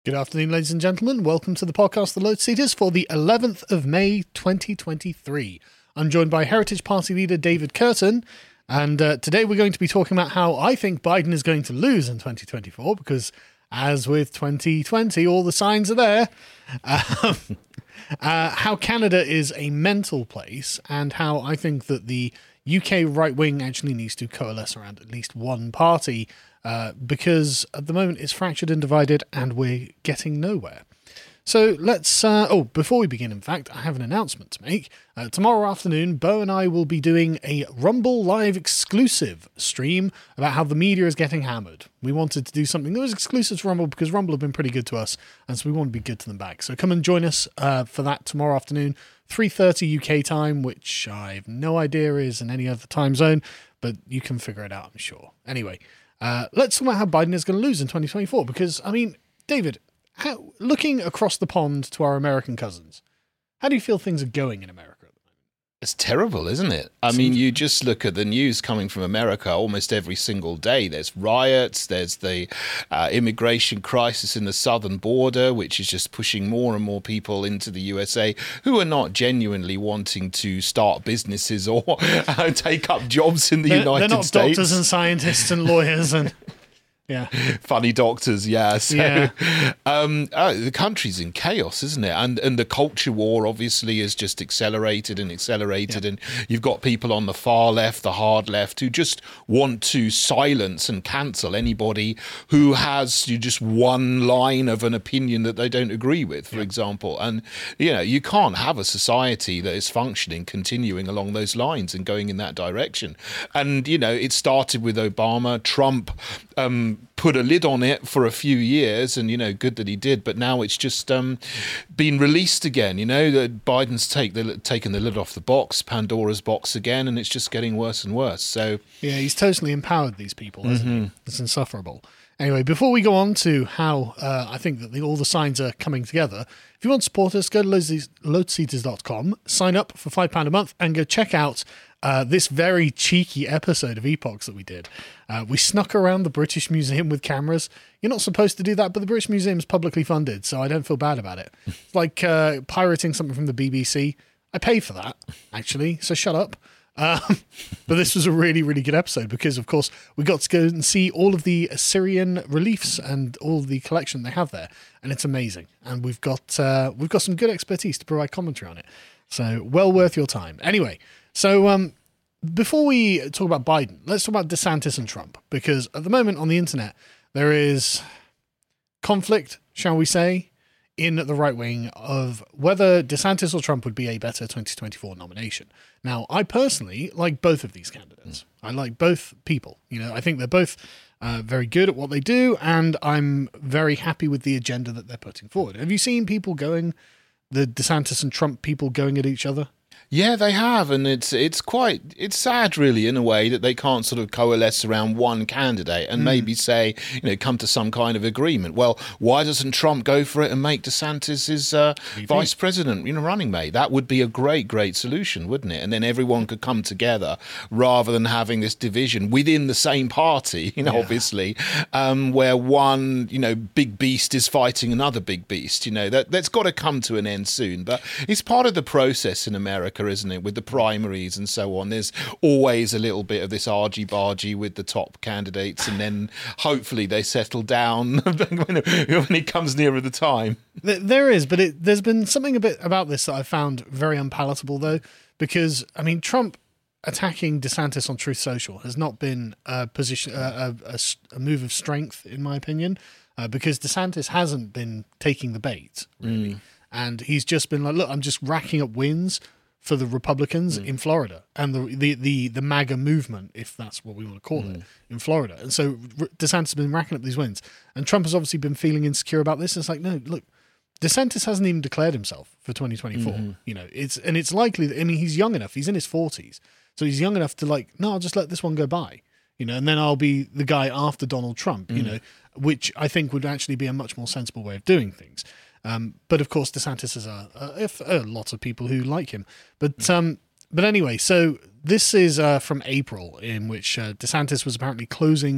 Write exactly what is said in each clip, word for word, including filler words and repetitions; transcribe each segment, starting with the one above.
Good afternoon, ladies and gentlemen. Welcome to the podcast, The Load Seaters, for the eleventh of May, twenty twenty-three. I'm joined by Heritage Party leader David Curtin, and uh, today we're going to be talking about how I think Biden is going to lose in twenty twenty-four, because as with twenty twenty, all the signs are there. Um, uh, how Canada is a mental place, and how I think that the U K right wing actually needs to coalesce around at least one party, uh, because at the moment it's fractured and divided and we're getting nowhere. So let's, uh, oh, before we begin, in fact, I have an announcement to make. Uh, tomorrow afternoon, Bo and I will be doing a Rumble Live exclusive stream about how the media is getting hammered. We wanted to do something that was exclusive to Rumble because Rumble have been pretty good to us, and so we want to be good to them back. So come and join us uh, for that tomorrow afternoon, three thirty U K time, which I have no idea is in any other time zone, but you can figure it out, I'm sure. Anyway, uh, let's talk about how Biden is going to lose in twenty twenty-four, because, I mean, David, how, looking across the pond to our American cousins, how do you feel things are going in America at the moment? It's terrible, isn't it? I mean, you just look at the news coming from America almost every single day. There's riots, there's the uh, immigration crisis in the southern border, which is just pushing more and more people into the U S A who are not genuinely wanting to start businesses or uh, take up jobs in the they're, United States. They're not States. doctors and scientists and lawyers and... Yeah, funny doctors. Yeah, so yeah. Um, uh, the country's in chaos, isn't it? And and the culture war obviously has just accelerated and accelerated. Yeah. And you've got people on the far left, the hard left, who just want to silence and cancel anybody who has you just one line of an opinion that they don't agree with, for yeah. example. And you know, you can't have a society that is functioning, continuing along those lines and going in that direction. And you know, it started with Obama, Trump. Um, put a lid on it for a few years, and you know, good that he did, but now it's just um been released again. You know, that Biden's take the taken the lid off the box, Pandora's box again, and it's just getting worse and worse. So yeah, he's totally empowered these people, hasn't mm-hmm. he? It's insufferable. Anyway, before we go on to how uh, I think that the, all the signs are coming together, if you want to support us, go to load seaters dot com, sign up for five pounds a month, and go check out uh, this very cheeky episode of Epochs that we did. Uh, we snuck around the British Museum with cameras. You're not supposed to do that, but the British Museum is publicly funded, so I don't feel bad about it. It's like uh, pirating something from the B B C. I pay for that, actually, so shut up. Um, but this was a really, really good episode because, of course, we got to go and see all of the Assyrian reliefs and all the collection they have there, and it's amazing. And we've got uh, we've got some good expertise to provide commentary on it, so well worth your time. Anyway, so um, before we talk about Biden, let's talk about DeSantis and Trump, because at the moment on the internet there is conflict, shall we say, in the right wing of whether DeSantis or Trump would be a better twenty twenty-four nomination. Now, I personally like both of these candidates. Mm. I like both people. You know, I think they're both uh, very good at what they do, and I'm very happy with the agenda that they're putting forward. Have you seen people going, the DeSantis and Trump people going at each other? Yeah, they have, and it's it's quite it's sad, really, in a way that they can't sort of coalesce around one candidate and mm. maybe say, you know, come to some kind of agreement. Well, why doesn't Trump go for it and make DeSantis his uh, vice president, you know, running mate? That would be a great, great solution, wouldn't it? And then everyone could come together rather than having this division within the same party, you know, yeah. obviously, um, where one, you know, big beast is fighting another big beast. You know, that that's got to come to an end soon. But it's part of the process in America, isn't it, with the primaries and so on. There's always a little bit of this argy-bargy with the top candidates, and then hopefully they settle down when it comes nearer the time. There is, but it, there's been something a bit about this that I found very unpalatable, though, because, I mean, Trump attacking DeSantis on Truth Social has not been a position, a, a, a move of strength, in my opinion, uh, because DeSantis hasn't been taking the bait, really. Mm. And he's just been like, look, I'm just racking up wins for the Republicans mm. in Florida and the, the the the MAGA movement, if that's what we want to call mm. it, in Florida. And so DeSantis has been racking up these wins. And Trump has obviously been feeling insecure about this. It's like, no, look, DeSantis hasn't even declared himself for twenty twenty-four. Mm-hmm. You know, it's and it's likely that, I mean, he's young enough. He's in his forties. So he's young enough to like, no, I'll just let this one go by. You know, and then I'll be the guy after Donald Trump, mm. you know, which I think would actually be a much more sensible way of doing things. Um, but of course, DeSantis has a, a, a lot of people who like him. But um, but anyway, so this is uh, from April, in which uh, DeSantis was apparently closing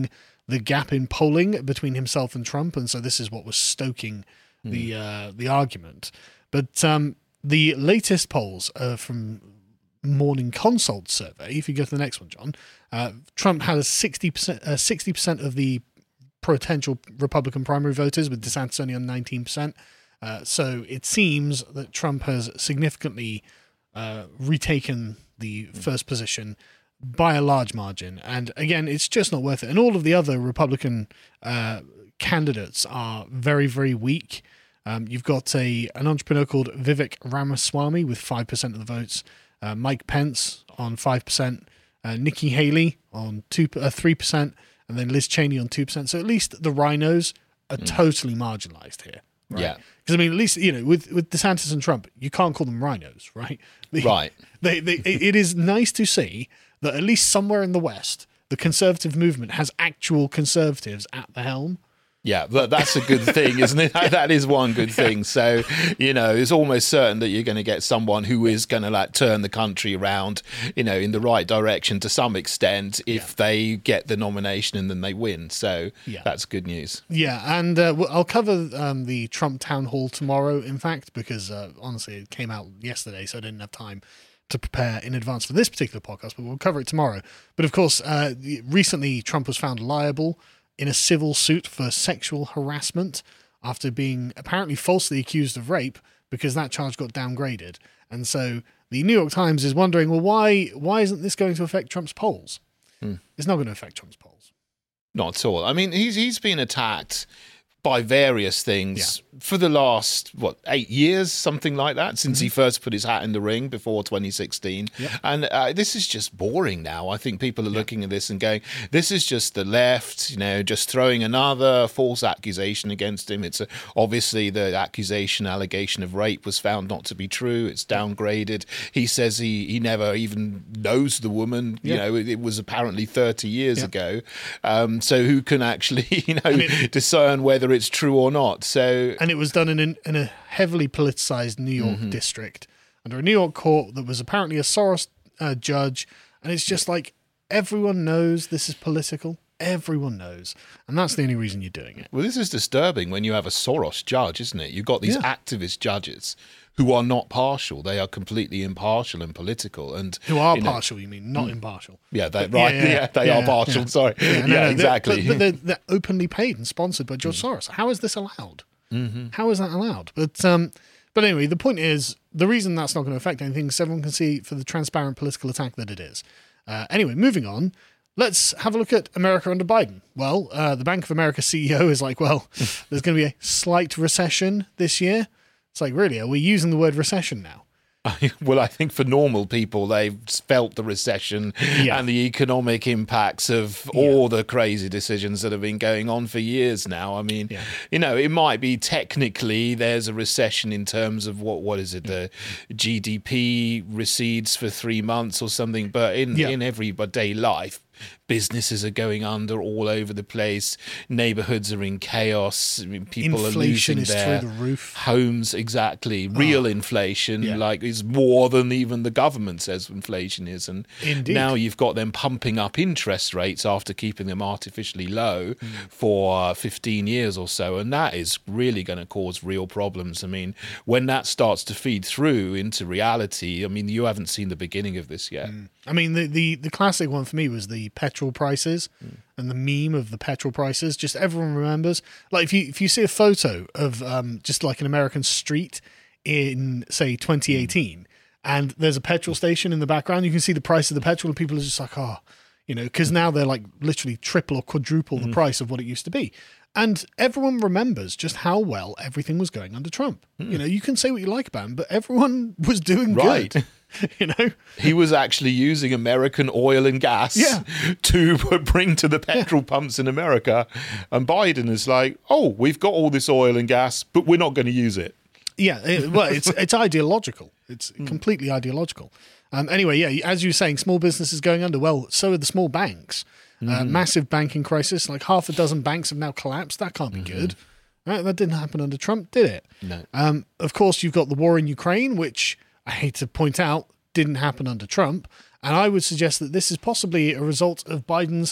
the gap in polling between himself and Trump, and so this is what was stoking mm. the uh, the argument. But um, the latest polls uh, from Morning Consult survey, if you go to the next one, John, uh, Trump had a sixty percent, uh, sixty percent of the potential Republican primary voters, with DeSantis only on nineteen percent. Uh, so it seems that Trump has significantly uh, retaken the first position by a large margin. And again, it's just not worth it. And all of the other Republican uh, candidates are very, very weak. Um, you've got a an entrepreneur called Vivek Ramaswamy with five percent of the votes, uh, Mike Pence on five percent, uh, Nikki Haley on two, uh, three percent, and then Liz Cheney on two percent. So at least the rhinos are mm. totally marginalized here. Right? Yeah. Because, I mean, at least, you know, with, with DeSantis and Trump, you can't call them rhinos, right? They, right. They, they, it is nice to see that at least somewhere in the West, the conservative movement has actual conservatives at the helm. Yeah, but that's a good thing, isn't it? That is one good thing. So, you know, it's almost certain that you're going to get someone who is going to like turn the country around, you know, in the right direction to some extent if yeah. they get the nomination and then they win. So yeah. that's good news. Yeah, and uh, I'll cover um, the Trump town hall tomorrow, in fact, because uh, honestly, it came out yesterday, so I didn't have time to prepare in advance for this particular podcast, but we'll cover it tomorrow. But of course, uh, recently Trump was found liable in a civil suit for sexual harassment after being apparently falsely accused of rape, because that charge got downgraded. And so the New York Times is wondering, well, why why isn't this going to affect Trump's polls? Hmm. It's not going to affect Trump's polls. Not at all. I mean, he's he's been attacked by various things yeah. for the last, what, eight years, something like that, since mm-hmm. he first put his hat in the ring before twenty sixteen. Yep. And uh, this is just boring now. I think people are yep. looking at this and going, this is just the left, you know, just throwing another false accusation against him. It's a, obviously the accusation, allegation of rape was found not to be true. It's downgraded. He says he, he never even knows the woman. Yep. You know, it, it was apparently thirty years yep. ago. Um, so who can actually, you know, it, discern whether it's true or not? So, and it was done in, an, in a heavily politicized New York mm-hmm. district under a New York court that was apparently a Soros uh, judge, and it's just like everyone knows this is political. Everyone knows, and that's the only reason you're doing it. Well, this is disturbing when you have a Soros judge, isn't it? You've got these yeah. activist judges who are not partial; they are completely impartial and political, and who are you know, partial. You mean not mm. impartial? Yeah, they, right. Yeah, yeah, yeah they yeah, are partial. Yeah. Sorry. Yeah, no, yeah no, exactly. They're, but they're, they're openly paid and sponsored by George mm. Soros. How is this allowed? Mm-hmm. How is that allowed? But um, but anyway, the point is, the reason that's not going to affect anything is everyone can see for the transparent political attack that it is. Uh, anyway, moving on. Let's have a look at America under Biden. Well, uh, the Bank of America C E O is like, well, there's going to be a slight recession this year. It's like, really, are we using the word recession now? Well, I think for normal people, they've felt the recession yeah. and the economic impacts of yeah. all the crazy decisions that have been going on for years now. I mean, yeah. you know, it might be technically there's a recession in terms of what what is it, the G D P recedes for three months or something, but in, yeah. in everyday life, businesses are going under all over the place. Neighborhoods are in chaos. I mean, people inflation are losing is their through the roof. Homes. Exactly. Real oh. inflation, yeah. like, is more than even the government says inflation is. And Indeed. Now you've got them pumping up interest rates after keeping them artificially low mm. for uh, fifteen years or so. And that is really going to cause real problems. I mean, when that starts to feed through into reality, I mean, you haven't seen the beginning of this yet. Mm. I mean, the, the, the classic one for me was the petrol prices mm. and the meme of the petrol prices. Just everyone remembers. Like if you if you see a photo of um, just like an American street in, say, twenty eighteen, mm. and there's a petrol station in the background, you can see the price of the petrol, and people are just like, oh, you know, because now they're like literally triple or quadruple the mm. price of what it used to be. And everyone remembers just how well everything was going under Trump. Mm. You know, you can say what you like about him, but everyone was doing right. good. You know, he was actually using American oil and gas yeah. to bring to the petrol yeah. pumps in America. And Biden is like, oh, we've got all this oil and gas, but we're not going to use it. Yeah, it, well, it's it's ideological. It's mm. completely ideological. Um, anyway, yeah, as you were saying, small businesses going under. Well, so are the small banks. Mm. Uh, massive banking crisis. Like half a dozen banks have now collapsed. That can't be mm-hmm. good. Right? That didn't happen under Trump, did it? No. Um, of course, you've got the war in Ukraine, which I hate to point out didn't happen under Trump. And I would suggest that this is possibly a result of Biden's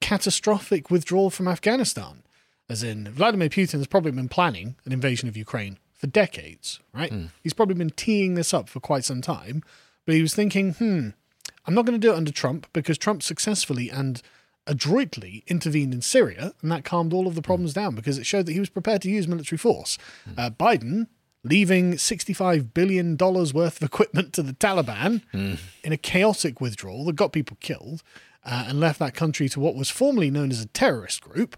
catastrophic withdrawal from Afghanistan. As in, Vladimir Putin has probably been planning an invasion of Ukraine for decades, right? Mm. He's probably been teeing this up for quite some time, but he was thinking, hmm, I'm not going to do it under Trump because Trump successfully and adroitly intervened in Syria, and that calmed all of the problems mm. down because it showed that he was prepared to use military force. Mm. Uh, Biden, leaving sixty-five billion dollars worth of equipment to the Taliban mm. in a chaotic withdrawal that got people killed, uh, and left that country to what was formerly known as a terrorist group,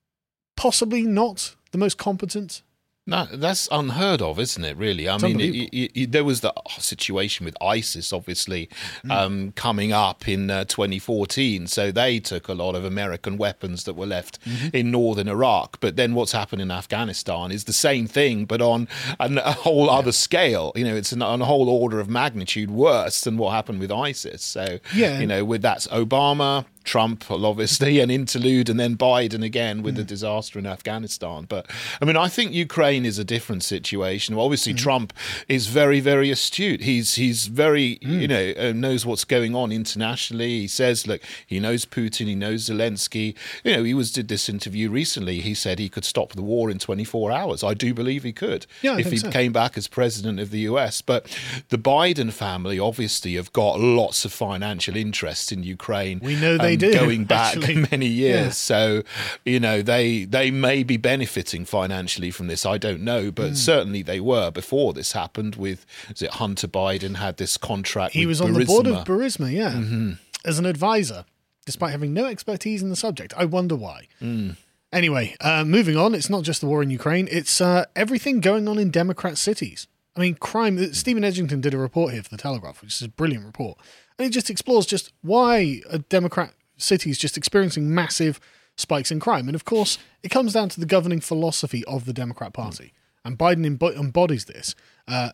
possibly not the most competent. No, that's unheard of, isn't it, really? I It's mean, it, it, it, there was the situation with ISIS, obviously, mm. um, coming up in uh, twenty fourteen. So they took a lot of American weapons that were left mm-hmm. in northern Iraq. But then what's happened in Afghanistan is the same thing, but on an, a whole yeah. other scale. You know, it's an, on a whole order of magnitude worse than what happened with ISIS. So, yeah. you know, with that's Obama, Trump, obviously, an interlude, and then Biden again with mm. the disaster in Afghanistan. But, I mean, I think Ukraine is a different situation. Well, obviously, mm. Trump is very, very astute. He's he's very, mm. you know, uh, knows what's going on internationally. He says, look, he knows Putin, he knows Zelensky. You know, he was did this interview recently. He said he could stop the war in twenty-four hours. I do believe he could yeah, if he so. came back as president of the U S. But the Biden family obviously have got lots of financial interests in Ukraine. We know they do. Going back actually. many years. Yeah. So, you know, they they may be benefiting financially from this. I don't know, but mm. certainly they were before this happened with, is it Hunter Biden had this contract He with was Burisma. on the board of Burisma, yeah, mm-hmm. as an advisor, despite having no expertise in the subject. I wonder why. Mm. Anyway, uh, moving on, it's not just the war in Ukraine, it's uh, everything going on in Democrat cities. I mean, crime, Stephen Edgington did a report here for The Telegraph, which is a brilliant report, and it just explores just why a Democrat cities just experiencing massive spikes in crime. And of course, it comes down to the governing philosophy of the Democrat Party. Mm. And Biden emb- embodies this. Uh,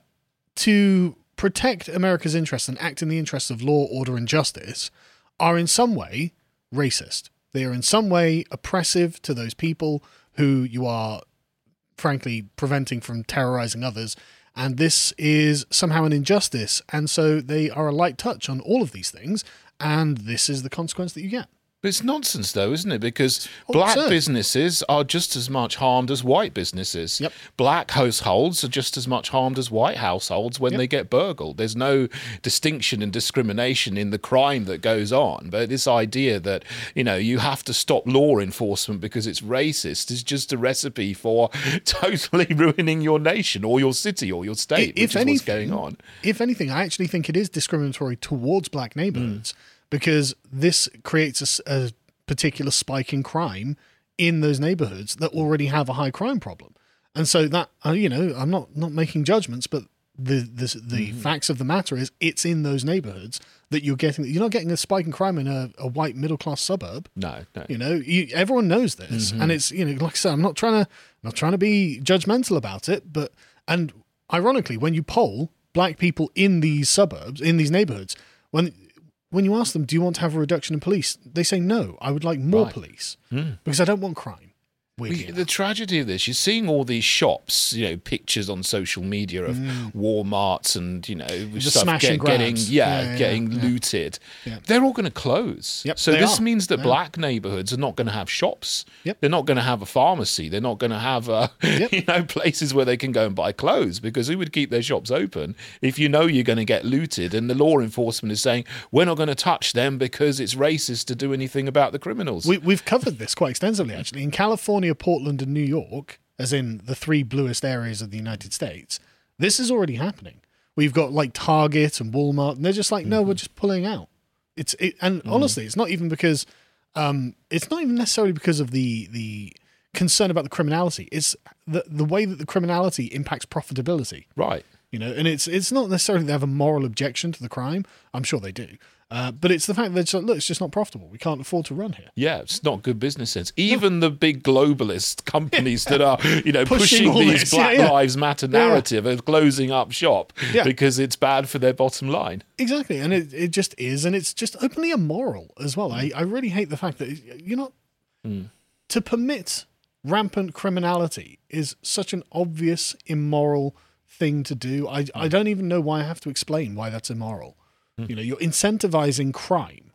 to protect America's interests and act in the interests of law, order, and justice are in some way racist. They are in some way oppressive to those people who you are, frankly, preventing from terrorizing others. And this is somehow an injustice. And so they are a light touch on all of these things. And this is the consequence that you get. But it's nonsense, though, isn't it? Because oh, black absurd. businesses are just as much harmed as white businesses. Yep. Black households are just as much harmed as white households when yep. they get burgled. There's no distinction and discrimination in the crime that goes on. But this idea that, you know, you have to stop law enforcement because it's racist is just a recipe for totally ruining your nation or your city or your state, if which anything, is what's going on. If anything, I actually think it is discriminatory towards black neighborhoods. Mm. Because this creates a, a particular spike in crime in those neighborhoods that already have a high crime problem. And so that, uh, you know, I'm not, not making judgments, but the the, the mm-hmm. facts of the matter is it's in those neighborhoods that you're getting, you're not getting a spike in crime in a, a white middle-class suburb. No, no. You know, you, everyone knows this. Mm-hmm. And it's, you know, like I said, I'm not trying to, I'm not trying to be judgmental about it, but, and ironically, when you poll black people in these suburbs, in these neighborhoods, when, When you ask them, do you want to have a reduction in police? They say, no, I would like more right. police mm. because I don't want crime. We, the tragedy of this, you're seeing all these shops, you know, pictures on social media of mm. Walmarts and, you know, the stuff get, getting, yeah, yeah, getting yeah, looted. Yeah. They're all going to close. Yep, so this are. means that yeah. black neighborhoods are not going to have shops. Yep. They're not going to have a pharmacy. They're not going to have, uh, yep. you know, places where they can go and buy clothes because who would keep their shops open if you know you're going to get looted and the law enforcement is saying, we're not going to touch them because it's racist to do anything about the criminals. We, we've covered this quite extensively, actually. In California, Portland and New York, as in the three bluest areas of the United States, this is already happening. We've got like Target and Walmart, and they're just like, no, mm-hmm. we're just pulling out. It's it, and mm. honestly, it's not even because um, it's not even necessarily because of the the concern about the criminality. It's the the way that the criminality impacts profitability. Right. You know, and it's it's not necessarily they have a moral objection to the crime. I'm sure they do. Uh, but it's the fact that it's like, look, it's just not profitable. We can't afford to run here. Yeah, it's not good business sense. Even no. the big globalist companies that are, you know, pushing, pushing these this. Black yeah, yeah. Lives Matter narrative yeah. of closing up shop yeah. because it's bad for their bottom line. Exactly, and it, it just is, and it's just openly immoral as well. I, I really hate the fact that you're not mm. to permit rampant criminality is such an obvious immoral thing to do. I, mm. I don't even know why I have to explain why that's immoral. You know, you're incentivizing crime.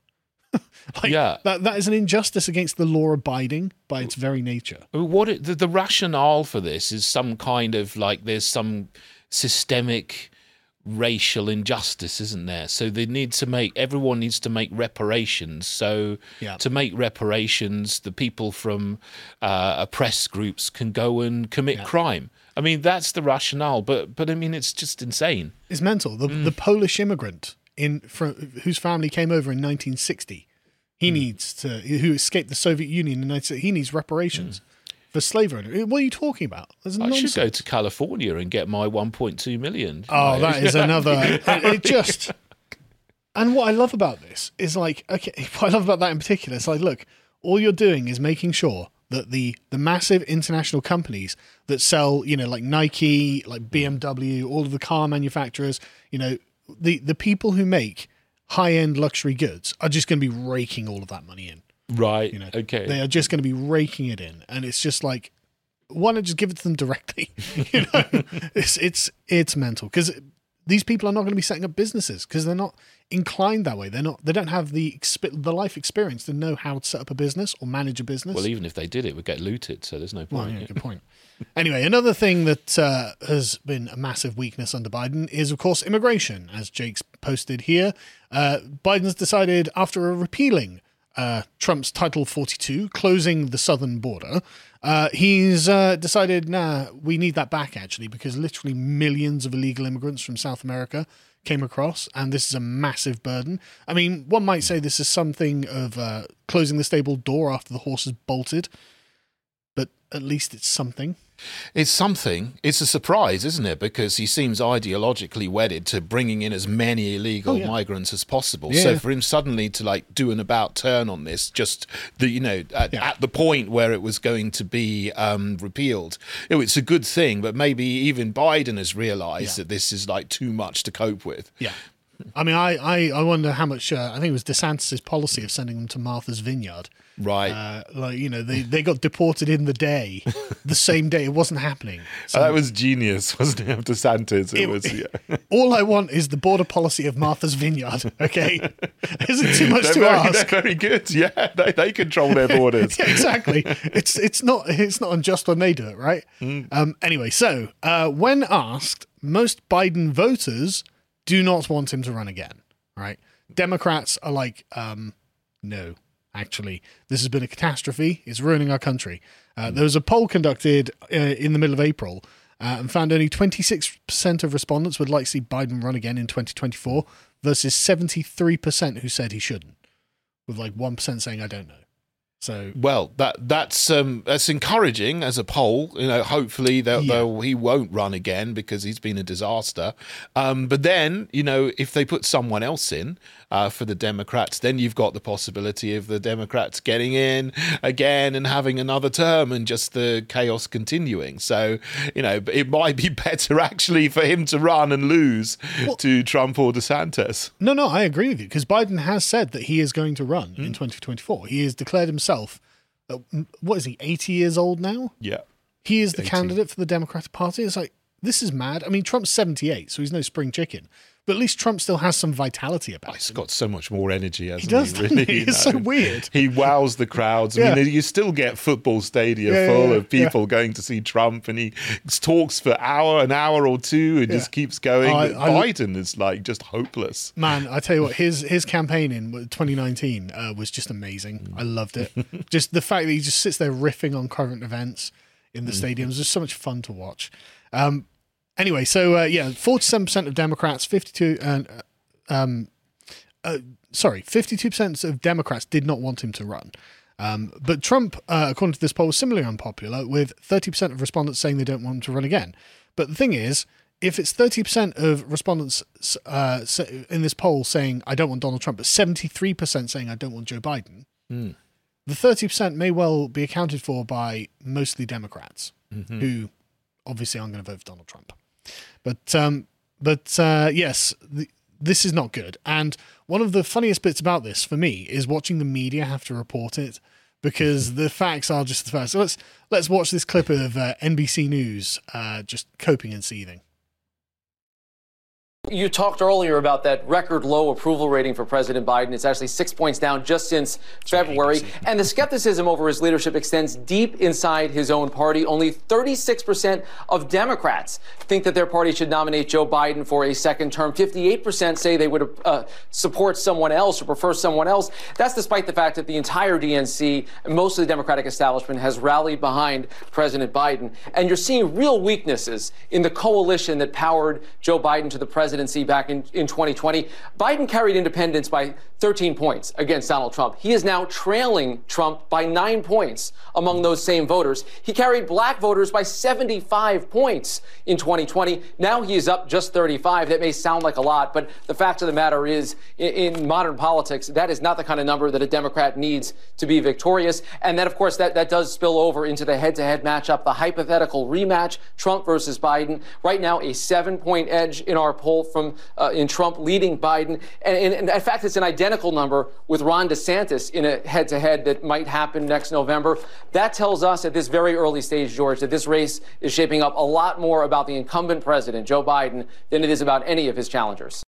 like, yeah. that, that is an injustice against the law abiding by its very nature. What it, the, the rationale for this is some kind of like there's some systemic racial injustice, isn't there? So they need to make everyone needs to make reparations. So Yeah. to make reparations, the people from uh, oppressed groups can go and commit Yeah. crime. I mean, that's the rationale, but but I mean, it's just insane. It's mental. The, the Polish immigrant in from, whose family came over in nineteen sixty, he needs to who escaped the Soviet Union in nineteen sixty, he needs reparations for slave owner. What are you talking about? There's I nonsense. should go to California and get my one point two million. Oh, You know? that is another. it, it just. And what I love about this is like, okay, what I love about that in particular, it's like, look, all you're doing is making sure that the the massive international companies that sell, you know, like Nike, like B M W, all of the car manufacturers, you know, the the people who make high end luxury goods are just going to be raking all of that money in. Right. You know, Okay. they are just going to be raking it in, and it's just like, why not just give it to them directly? You know, it's it's it's mental because these people are not going to be setting up businesses because they're not inclined that way. They're not. They don't have the exp- the life experience to know how to set up a business or manage a business. Well, even if they did, it would get looted, so there's no Well, point. yeah, good point. Anyway, another thing that uh, has been a massive weakness under Biden is, of course, immigration. As Jake's posted here, uh, Biden's decided after repealing uh, Trump's Title forty-two, closing the southern border, uh, he's uh, decided, nah, we need that back, actually, because literally millions of illegal immigrants from South America came across, and this is a massive burden. I mean, one might say this is something of uh, closing the stable door after the horse has bolted, but at least it's something. It's something. It's a surprise, isn't it? Because he seems ideologically wedded to bringing in as many illegal Oh, yeah. migrants as possible. Yeah. So for him suddenly to like do an about turn on this, just the you know at, Yeah. at the point where it was going to be um, repealed, you know, it's a good thing. But maybe even Biden has realised Yeah. that this is like too much to cope with. Yeah. I mean, I, I, I wonder how much, uh, I think it was DeSantis' policy of sending them to Martha's Vineyard. Right. Uh, like, you know, they, they got deported in the day, the same day. It wasn't happening. So Uh, that was genius, wasn't it? Of DeSantis, it, it- was. Yeah. all I want is the border policy of Martha's Vineyard, okay? Is it too much They're to very, ask? they're very good. Yeah, they, they control their borders. Yeah, exactly. It's it's not it's not unjust when they do it, right? Um, anyway, so uh, when asked, most Biden voters do not want him to run again, right? Democrats are like, um, no, actually, this has been a catastrophe. It's ruining our country. Uh, there was a poll conducted uh, in the middle of April uh, and found only twenty-six percent of respondents would like to see Biden run again in twenty twenty-four versus seventy-three percent who said he shouldn't, with like one percent saying, I don't know. So Well, that that's um, that's encouraging as a poll. You know, hopefully they'll, Yeah. they'll, he won't run again because he's been a disaster. Um, but then, you know, if they put someone else in uh, for the Democrats, then you've got the possibility of the Democrats getting in again and having another term and just the chaos continuing. So, you know, it might be better actually for him to run and lose Well- to Trump or DeSantis. No, no, I agree with you because Biden has said that he is going to run Hmm. in twenty twenty-four. He has declared himself, uh, what is he, eighty years old now? Yeah. He is the eighty. candidate for the Democratic Party. It's like, this is mad. I mean, Trump's seventy-eight, so he's no spring chicken. But at least Trump still has some vitality about He's him. got so much more energy, hasn't he? does, doesn't really, he? you It's so know? weird. He wows the crowds. I Yeah. mean, you still get football stadia Yeah, yeah, full yeah, of people going to see Trump, and he talks for hour, an hour or two, and Yeah. just keeps going. Oh, I- But I- Biden is like just hopeless. Man, I tell you what, his his campaign in twenty nineteen uh, was just amazing. I loved it. Just the fact that he just sits there riffing on current events in the stadiums was just so much fun to watch. Um, anyway, so uh, yeah, forty-seven percent of Democrats, fifty-two, and uh, um, uh, sorry, fifty-two percent of Democrats did not want him to run. Um, but Trump, uh, according to this poll, was similarly unpopular, with thirty percent of respondents saying they don't want him to run again. But the thing is, if it's thirty percent of respondents uh, in this poll saying, I don't want Donald Trump, but seventy-three percent saying, I don't want Joe Biden, Mm. the thirty percent may well be accounted for by mostly Democrats, Mm-hmm. who obviously aren't going to vote for Donald Trump. But, um, but uh, yes, the, this is not good. And one of the funniest bits about this for me is watching the media have to report it, because the facts are just the facts. So let's let's watch this clip of uh, N B C News uh, just coping and seething. You talked earlier about that record low approval rating for President Biden. It's actually six points down just since February. And the skepticism over his leadership extends deep inside his own party. Only thirty-six percent of Democrats think that their party should nominate Joe Biden for a second term. fifty-eight percent say they would uh, support someone else or prefer someone else. That's despite the fact that the entire D N C, most of the Democratic establishment, has rallied behind President Biden. And you're seeing real weaknesses in the coalition that powered Joe Biden to the presidency back in, in twenty twenty. Biden carried independents by thirteen points against Donald Trump. He is now trailing Trump by nine points among those same voters. He carried black voters by seventy-five points in twenty twenty. Now he is up just thirty-five. That may sound like a lot, but the fact of the matter is, in, in modern politics, that is not the kind of number that a Democrat needs to be victorious. And then, of course, that, that does spill over into the head-to-head matchup, the hypothetical rematch, Trump versus Biden. Right now, a seven-point edge in our poll from uh, in Trump leading Biden. And, and, and in fact, it's an identical number with Ron DeSantis in a head-to-head that might happen next November. That tells us at this very early stage, George, that this race is shaping up a lot more about the incumbent president, Joe Biden, than it is about any of his challengers.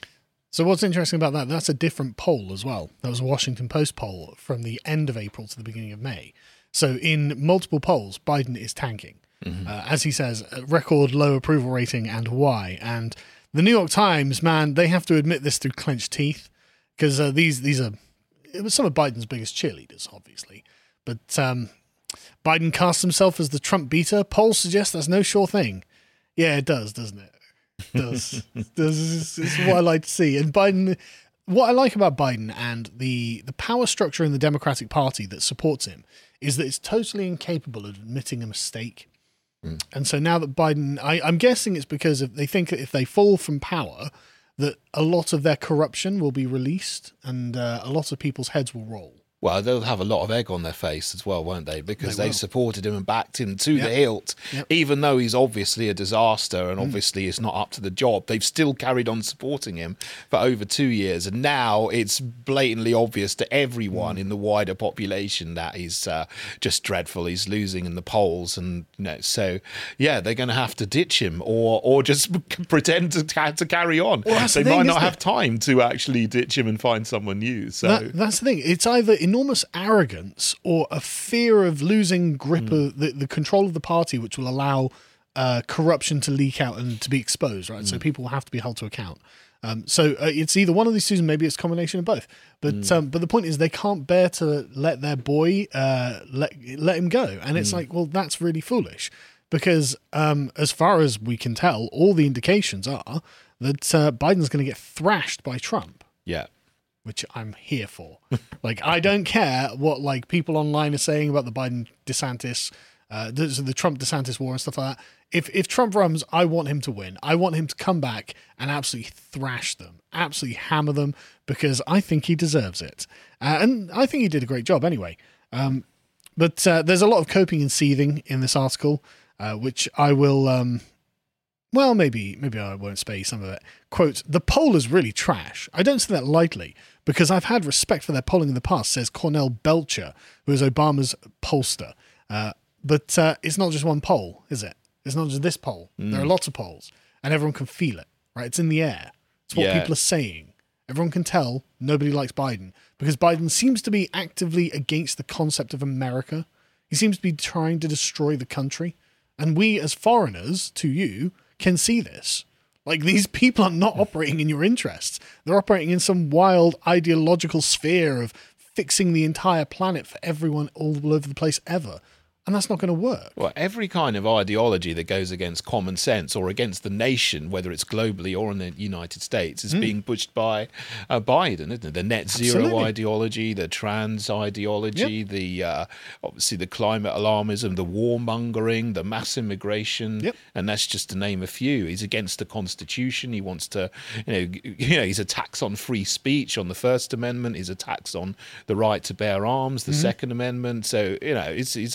So what's interesting about that, that's a different poll as well. That was a Washington Post poll from the end of April to the beginning of May. So in multiple polls, Biden is tanking. Mm-hmm. Uh, as he says, a record low approval rating, and why. And the New York Times, man, they have to admit this through clenched teeth, because uh, these these are it was some of Biden's biggest cheerleaders, obviously. But um, Biden casts himself as the Trump beater. Polls suggest that's no sure thing. Yeah, it does, doesn't it? It does. It does. It's what I like to see. And Biden, what I like about Biden and the the power structure in the Democratic Party that supports him is that it's totally incapable of admitting a mistake. Mm. And so now that Biden, I, I'm guessing it's because if they think that if they fall from power, that a lot of their corruption will be released and uh, a lot of people's heads will roll. Well, they'll have a lot of egg on their face as well, won't they? Because they, they supported him and backed him to yep. the hilt, yep. even though he's obviously a disaster and mm. obviously is not up to the job. They've still carried on supporting him for over two years. And now it's blatantly obvious to everyone mm. in the wider population that he's uh, just dreadful. He's losing in the polls. And you know, so, yeah, they're going to have to ditch him or or just pretend to, to carry on. Well, they the might thing, not have it? time to actually ditch him and find someone new. So that, That's the thing. It's either enormous arrogance or a fear of losing grip mm. of the, the control of the party, which will allow uh, corruption to leak out and to be exposed, right? Mm. So people will have to be held to account. Um, so uh, it's either one of these two, maybe it's a combination of both. But mm. um, but the point is they can't bear to let their boy uh, let let him go, and it's mm. like, well, that's really foolish because um, as far as we can tell, all the indications are that uh, Biden's going to get thrashed by Trump. Yeah. Which I'm here for. Like, I don't care what like people online are saying about the Biden DeSantis, uh, the, the Trump DeSantis war and stuff like that. If if Trump runs, I want him to win. I want him to come back and absolutely thrash them, absolutely hammer them, because I think he deserves it. Uh, and I think he did a great job anyway. Um, but uh, there's a lot of coping and seething in this article, uh, which I will. Um, Well, maybe maybe I won't spare you some of it. Quote, the poll is really trash. I don't say that lightly because I've had respect for their polling in the past, says Cornell Belcher, who is Obama's pollster. Uh, but uh, it's not just one poll, is it? It's not just this poll. Mm. There are lots of polls and everyone can feel it, right? It's in the air. It's what yeah. people are saying. Everyone can tell nobody likes Biden because Biden seems to be actively against the concept of America. He seems to be trying to destroy the country. And we as foreigners, to you, can see this. Like, these people are not operating in your interests. They're operating in some wild ideological sphere of fixing the entire planet for everyone all over the place ever. And that's not going to work. Well, every kind of ideology that goes against common sense or against the nation, whether it's globally or in the United States, is mm. being pushed by uh, Biden, isn't it? The net zero Absolutely. ideology, the trans ideology, yep. the uh, obviously the climate alarmism, the warmongering, the mass immigration, yep. and that's just to name a few. He's against the Constitution. He wants to, you know, you know, he's a tax on free speech on the First Amendment. He's a tax on the right to bear arms, the mm. Second Amendment. So, you know, it's, it's actually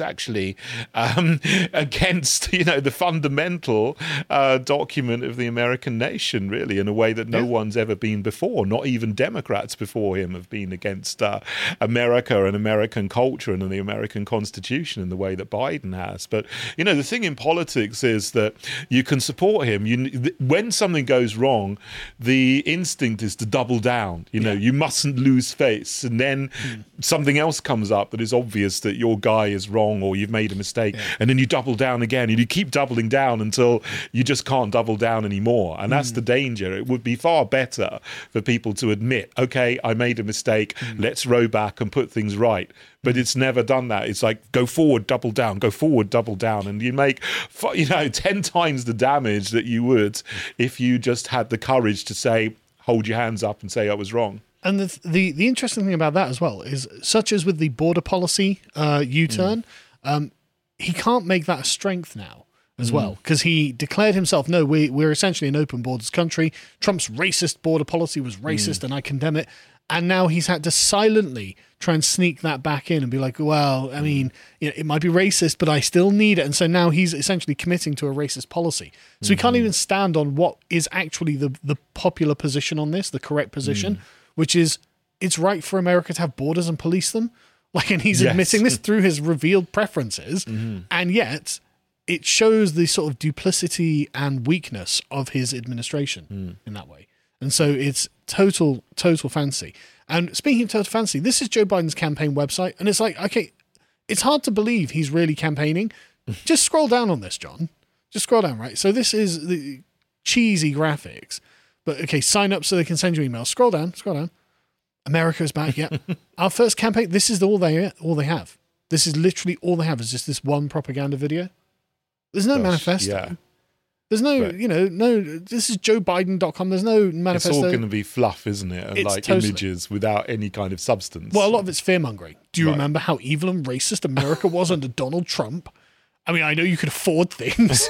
basically um, against, you know, the fundamental uh, document of the American nation, really, in a way that no yeah. one's ever been before. Not even Democrats before him have been against uh, America and American culture and the American Constitution in the way that Biden has. But, you know, the thing in politics is that you can support him. You, when something goes wrong, the instinct is to double down. You know, yeah. you mustn't lose face. And then mm. something else comes up that is obvious that your guy is wrong or you've made a mistake. Yeah. And then you double down again and you keep doubling down until you just can't double down anymore. And that's mm. the danger. It would be far better for people to admit, okay, I made a mistake. Mm. Let's row back and put things right. But it's never done that. It's like, go forward, double down, go forward, double down. And you make, you know, ten times the damage that you would if you just had the courage to say, hold your hands up and say I was wrong. And the the, the interesting thing about that as well is, such as with the border policy uh, U-turn, mm. um, he can't make that a strength now as mm. well, because he declared himself, no, we, we're essentially an open borders country. Trump's racist border policy was racist mm. and I condemn it. And now he's had to silently try and sneak that back in and be like, well, I mean, you know, it might be racist, but I still need it. And so now he's essentially committing to a racist policy. So mm-hmm. he can't even stand on what is actually the, the popular position on this, the correct position, mm. which is it's right for America to have borders and police them. Like, and he's yes. admitting this through his revealed preferences. Mm-hmm. And yet it shows the sort of duplicity and weakness of his administration mm. in that way. And so it's total, total fancy. And speaking of total fancy, this is Joe Biden's campaign website. And it's like, okay, it's hard to believe he's really campaigning. Just scroll down on this, John. Just scroll down, right? So this is the cheesy graphics. But okay, sign up so they can send you emails. Scroll down, scroll down. America's back, yeah. Our first campaign, this is all they all they have. This is literally all they have is just this one propaganda video. There's no Gosh, manifesto. Yeah. There's no, right. you know, no, this is joe biden dot com. There's no manifesto. It's all going to be fluff, isn't it? And it's like totally. images without any kind of substance. Well, a lot of it's fear-mongering. Do you right. remember how evil and racist America was under Donald Trump? I mean, I know you could afford things.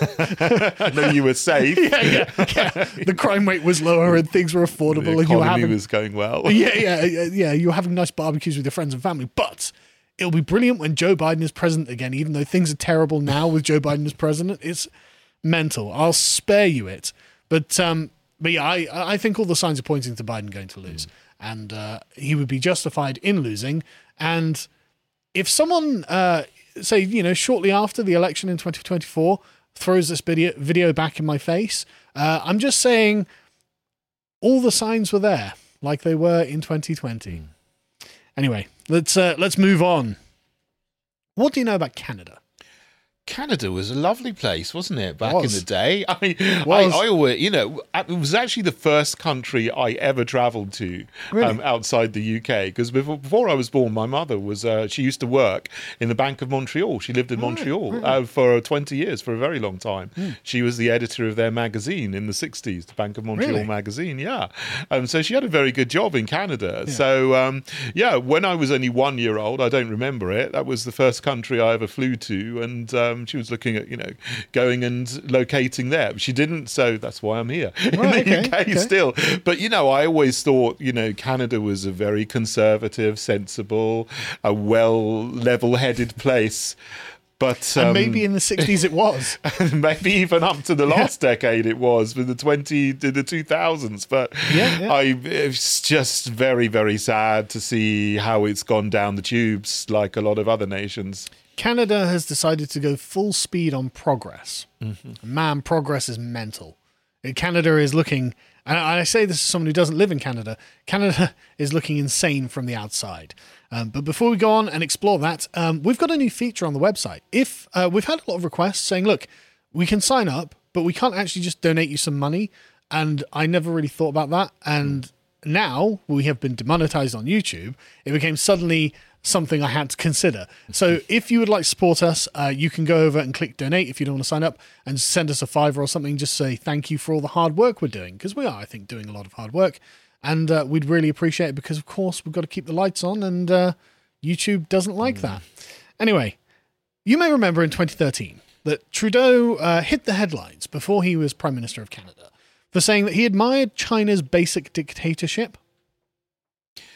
I know you were safe. yeah, yeah, yeah. The crime rate was lower and things were affordable. The and economy you were having, was going well. yeah, yeah, yeah. You were having nice barbecues with your friends and family. But it'll be brilliant when Joe Biden is president again, even though things are terrible now with Joe Biden as president. It's mental. I'll spare you it. But um, but yeah, I, I think all the signs are pointing to Biden going to lose. Mm. And uh, he would be justified in losing. And if someone, uh, say, you know, shortly after the election in twenty twenty-four, throws this video, video back in my face, uh, I'm just saying all the signs were there, like they were in twenty twenty. Mm. Anyway, let's uh, let's move on. What do you know about Canada? Canada was a lovely place, wasn't it, back in the day? I, Was. I, I always, you know, it was actually the first country I ever travelled to Really? um, outside the U K. Because before, before I was born, my mother was, uh, she used to work in the Bank of Montreal. She lived in Montreal really? uh, for twenty years, for a very long time. Mm. She was the editor of their magazine in the sixties, the Bank of Montreal Really? magazine, yeah. Um, so she had a very good job in Canada. Yeah. So, um, yeah, when I was only one year old, I don't remember it, that was the first country I ever flew to. And um, she was looking at, you know, going and locating there. She didn't, so that's why I'm here in Right, the okay, U K okay. still. But, you know, I always thought, you know, Canada was a very conservative, sensible, a well level-headed place. But um, And maybe in the sixties it was. maybe even up to the last yeah. decade it was, with the twenty to the two thousands. But Yeah, yeah. I, it's just very, very sad to see how it's gone down the tubes, like a lot of other nations. Canada has decided to go full speed on progress. Mm-hmm. Man, progress is mental. Canada is looking, and I say this as someone who doesn't live in Canada, Canada is looking insane from the outside. Um, but before we go on and explore that, um, we've got a new feature on the website. If uh, we've had a lot of requests saying, look, we can sign up, but we can't actually just donate you some money. And I never really thought about that. And now we have been demonetized on YouTube. It became suddenly something I had to consider. So if you would like to support us, uh, you can go over and click donate if you don't want to sign up, and send us a fiver or something. Just say thank you for all the hard work we're doing, because we are, I think, doing a lot of hard work. And uh, we'd really appreciate it, because, of course, we've got to keep the lights on, and uh, YouTube doesn't like mm. that. Anyway, you may remember in twenty thirteen that Trudeau uh, hit the headlines before he was Prime Minister of Canada for saying that he admired China's basic dictatorship.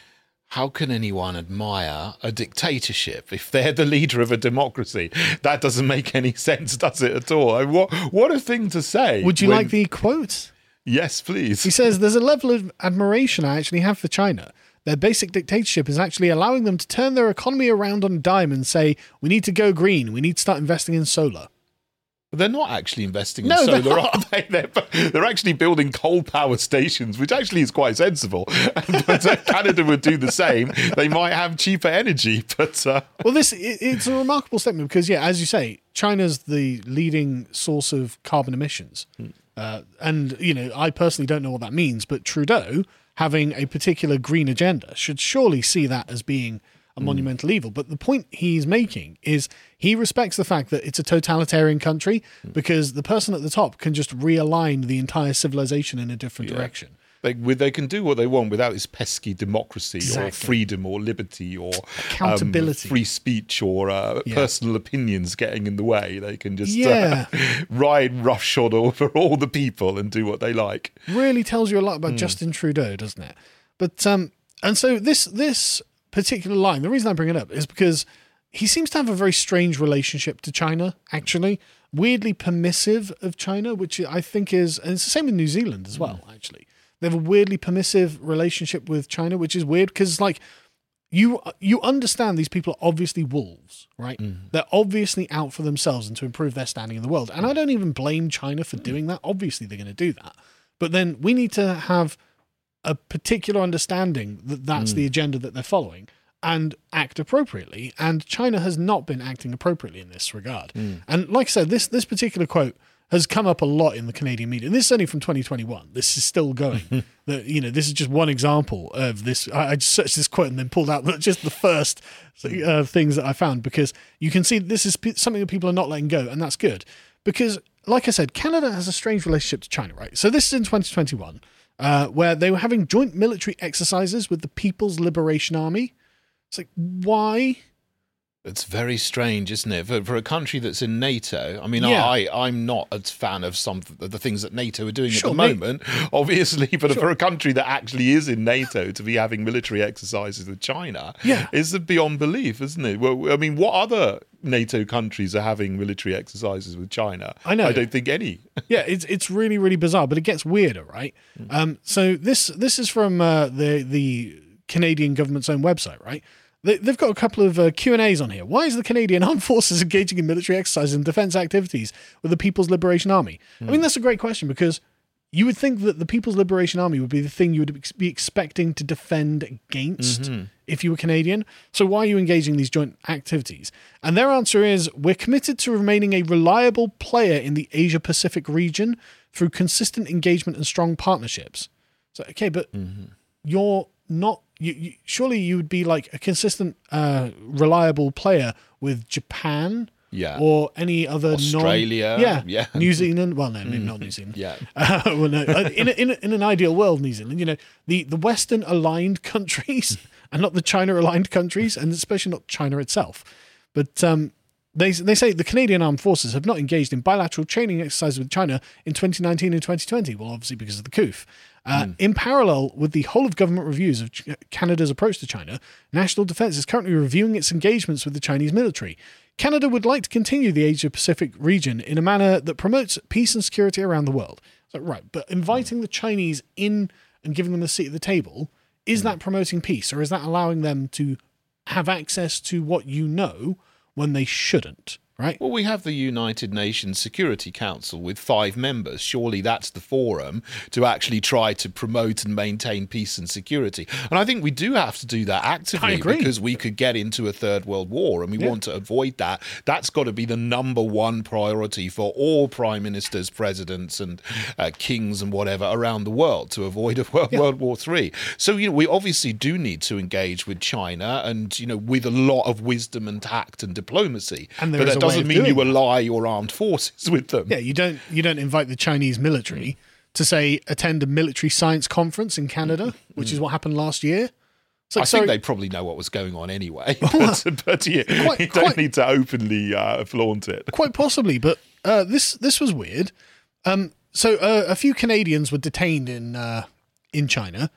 how can anyone admire a dictatorship if they're the leader of a democracy? That doesn't make any sense, does it, at all? I mean, what, what a thing to say. Would you when... like the quote? Yes, please. He says, there's a level of admiration I actually have for China. Their basic dictatorship is actually allowing them to turn their economy around on a dime and say, we need to go green. We need to start investing in solar. They're not actually investing in no, solar, are they? They're, they're actually building coal power stations, which actually is quite sensible. But uh, Canada would do the same. They might have cheaper energy, but... Uh... Well, this it, it's a remarkable statement because, yeah, as you say, China's the leading source of carbon emissions. Hmm. Uh, and, you know, I personally don't know what that means, but Trudeau, having a particular green agenda, should surely see that as being a monumental evil. But the point he's making is he respects the fact that it's a totalitarian country because the person at the top can just realign the entire civilization in a different yeah. direction. They, they can do what they want without this pesky democracy exactly. or freedom or liberty or accountability, um, free speech or uh, yeah. personal opinions getting in the way. They can just yeah. uh, ride roughshod over all the people and do what they like. Really tells you a lot about mm. Justin Trudeau, doesn't it? But um, and so this this. particular line, the reason I bring it up is because he seems to have a very strange relationship to China, actually. Weirdly permissive of China, which I think is, and it's the same with New Zealand as well, mm. actually. They have a weirdly permissive relationship with China, which is weird because, like, you you understand these people are obviously wolves, right? Mm. They're obviously out for themselves and to improve their standing in the world. And I don't even blame China for doing that. Obviously, they're going to do that. But then we need to have a particular understanding that that's mm. the agenda that they're following and act appropriately. And China has not been acting appropriately in this regard. Mm. And like I said, this this particular quote has come up a lot in the Canadian media. And this is only from twenty twenty-one. This is still going. That you know, this is just one example of this. I, I just searched this quote and then pulled out just the first uh, things that I found because you can see this is p- something that people are not letting go, and that's good. Because, like I said, Canada has a strange relationship to China, right? So this is in twenty twenty-one. Uh, where they were having joint military exercises with the People's Liberation Army. It's like, why? It's very strange, isn't it? For, for a country that's in NATO, I mean, yeah. I, I'm not a fan of some of the things that NATO are doing sure, at the mate. moment, obviously, but sure. for a country that actually is in NATO to be having military exercises with China yeah. is beyond belief, isn't it? Well, I mean, what other NATO countries are having military exercises with China? I know. I don't think any. yeah, it's it's really, really bizarre, but it gets weirder, right? Mm. Um, so this this is from uh, the, the Canadian government's own website, right? They've got a couple of uh, Q and A's on here. Why is the Canadian Armed Forces engaging in military exercises and defense activities with the People's Liberation Army? Mm. I mean, that's a great question because you would think that the People's Liberation Army would be the thing you would ex- be expecting to defend against mm-hmm. if you were Canadian. So why are you engaging in these joint activities? And their answer is, we're committed to remaining a reliable player in the Asia-Pacific region through consistent engagement and strong partnerships. So, okay, but mm-hmm. you're not... You, you, surely you would be like a consistent, uh, reliable player with Japan, yeah, or any other Australia, non, yeah, yeah, New Zealand. Well, no, maybe not New Zealand. yeah, uh, well, no, in a, in a, in an ideal world, New Zealand. You know, the the Western aligned countries and not the China aligned countries, and especially not China itself. But um, they they say the Canadian Armed Forces have not engaged in bilateral training exercises with China in twenty nineteen and twenty twenty. Well, obviously because of the coup. Uh, mm. In parallel with the whole of government reviews of Canada's approach to China, National Defence is currently reviewing its engagements with the Chinese military. Canada would like to continue the Asia-Pacific region in a manner that promotes peace and security around the world. So, right, but inviting mm. the Chinese in and giving them a seat at the table, is mm. that promoting peace, or is that allowing them to have access to what you know when they shouldn't? Right. Well, we have the United Nations Security Council with five members. Surely that's the forum to actually try to promote and maintain peace and security. And I think we do have to do that actively because we could get into a third world war and we yeah. want to avoid that. That's got to be the number one priority for all prime ministers, presidents and uh, kings and whatever around the world, to avoid a World, yeah. World War Three. So, you know, we obviously do need to engage with China and, you know, with a lot of wisdom and tact and diplomacy. And but that doesn't mean you ally your armed forces with them. Yeah, you don't you don't invite the Chinese military to, say, attend a military science conference in Canada, which mm. is what happened last year. Like, I sorry, think they probably know what was going on anyway, but, but yeah, quite, you don't quite, need to openly uh, flaunt it. Quite possibly, but uh, this this was weird. Um, so uh, a few Canadians were detained in uh, in China,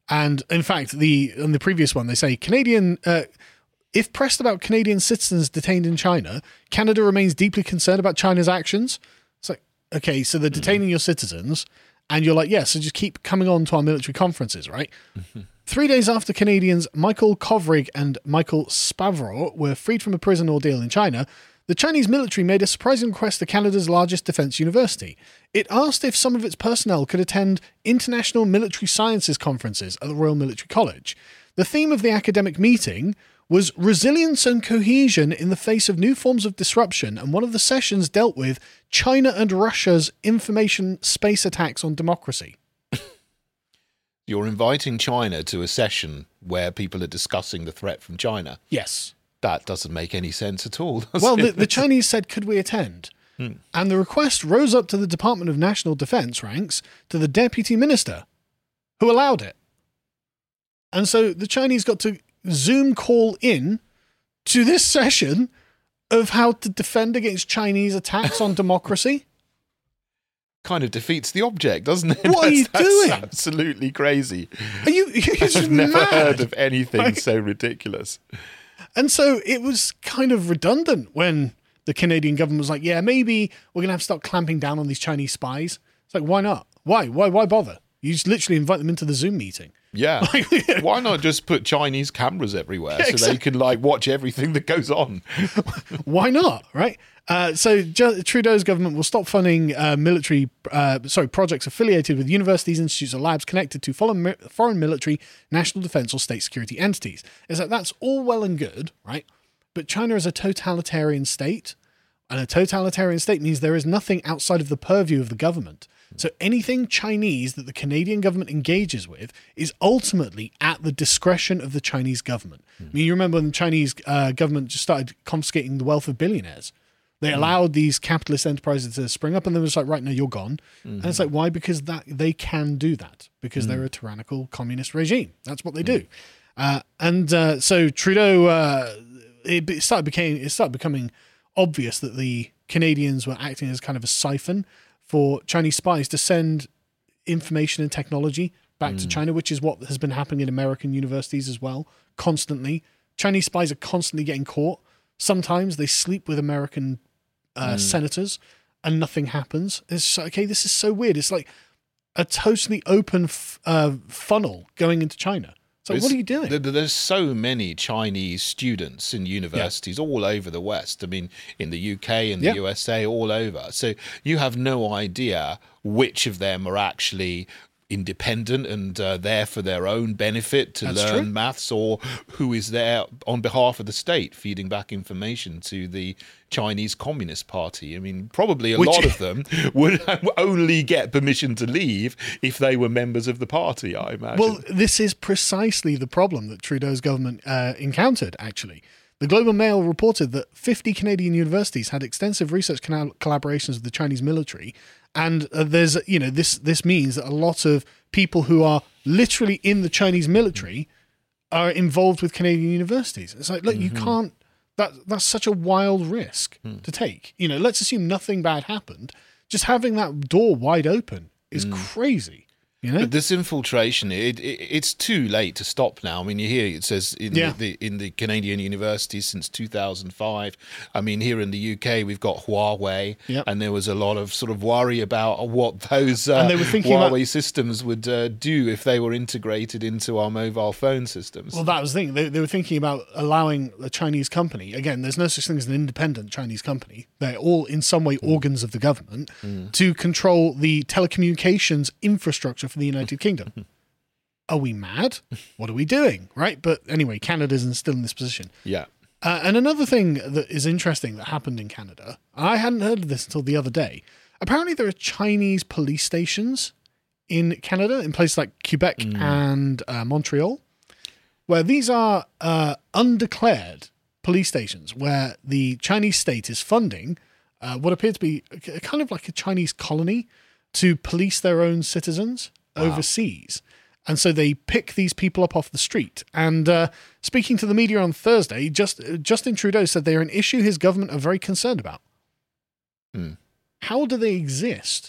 And in fact, the in the previous one, they say Canadian. Uh, if pressed about Canadian citizens detained in China, Canada remains deeply concerned about China's actions. It's like, okay, so they're detaining mm. your citizens, and you're like, yeah, so just keep coming on to our military conferences, right? Mm-hmm. Three days after Canadians Michael Kovrig and Michael Spavro were freed from a prison ordeal in China, the Chinese military made a surprising request to Canada's largest defence university. It asked if some of its personnel could attend international military sciences conferences at the Royal Military College. The theme of the academic meeting was resilience and cohesion in the face of new forms of disruption, and one of the sessions dealt with China and Russia's information space attacks on democracy. You're inviting China to a session where people are discussing the threat from China. Yes. That doesn't make any sense at all. Well, the, the Chinese said, could we attend? Hmm. And the request rose up to the Department of National Defense ranks to the deputy minister, who allowed it. And so the Chinese got to Zoom call in to this session of how to defend against Chinese attacks on democracy. Kind of defeats the object, doesn't it? What that's, are you that's doing? Absolutely crazy. Are you? I've never mad. heard of anything like, so ridiculous. And so it was kind of redundant when the Canadian government was like, "Yeah, maybe we're gonna have to start clamping down on these Chinese spies." It's like, why not? Why? Why? Why bother? You just literally invite them into the Zoom meeting. Yeah. Why not just put Chinese cameras everywhere yeah, so exactly. they can like watch everything that goes on? Why not? Right. Uh, so J- Trudeau's government will stop funding uh, military, uh, sorry, projects affiliated with universities, institutes, or labs connected to foreign, foreign military, national defense, or state security entities. Is that that's all well and good, right? But China is a totalitarian state, and a totalitarian state means there is nothing outside of the purview of the government. So anything Chinese that the Canadian government engages with is ultimately at the discretion of the Chinese government. Mm. I mean, you remember when the Chinese uh, government just started confiscating the wealth of billionaires. They mm. allowed these capitalist enterprises to spring up, and they were just like, right, no, you're gone. Mm-hmm. And it's like, why? Because that they can do that, because mm. they're a tyrannical communist regime. That's what they mm. do. Uh, and uh, so Trudeau, uh, it, it, started became, it started becoming obvious that the Canadians were acting as kind of a siphon for Chinese spies to send information and technology back mm. to China, which is what has been happening in American universities as well, constantly. Chinese spies are constantly getting caught. Sometimes they sleep with American uh, mm. senators and nothing happens. It's like, okay, this is so weird. It's like a totally open f- uh, funnel going into China. So what are you doing? There's so many Chinese students in universities yeah. all over the West. I mean, in the U K and the yeah. U S A, all over. So you have no idea which of them are actually independent and uh, there for their own benefit to That's learn true. maths, or who is there on behalf of the state feeding back information to the Chinese Communist Party. I mean, probably a Which, lot of them would only get permission to leave if they were members of the party, I imagine. Well, this is precisely the problem that Trudeau's government uh, encountered, actually. The Globe and Mail reported that fifty Canadian universities had extensive research canal- collaborations with the Chinese military. And uh, there's, you know, this this means that a lot of people who are literally in the Chinese military are involved with Canadian universities. It's like, look, mm-hmm. you can't, that that's such a wild risk mm. to take. You know, let's assume nothing bad happened. Just having that door wide open is mm. crazy. You know? But this infiltration, it, it it's too late to stop now. I mean, you hear it says in yeah. the, the in the Canadian universities since two thousand five. I mean, here in the U K, we've got Huawei, yep. and there was a lot of sort of worry about what those uh, and they were thinking Huawei about, systems would uh, do if they were integrated into our mobile phone systems. Well, that was the thing. They, they were thinking about allowing a Chinese company, again, there's no such thing as an independent Chinese company. They're all in some way mm. organs of the government, mm. to control the telecommunications infrastructure for the United Kingdom. Are we mad? What are we doing? Right? But anyway, Canada's still in this position. Yeah. Uh, and another thing that is interesting that happened in Canada, I hadn't heard of this until the other day. Apparently there are Chinese police stations in Canada, in places like Quebec mm. and uh, Montreal, where these are uh, undeclared police stations where the Chinese state is funding uh, what appears to be a, kind of like a Chinese colony to police their own citizens wow. overseas. And so they pick these people up off the street. And uh, speaking to the media on Thursday, just, Justin Trudeau said they are an issue his government are very concerned about. Hmm. How do they exist?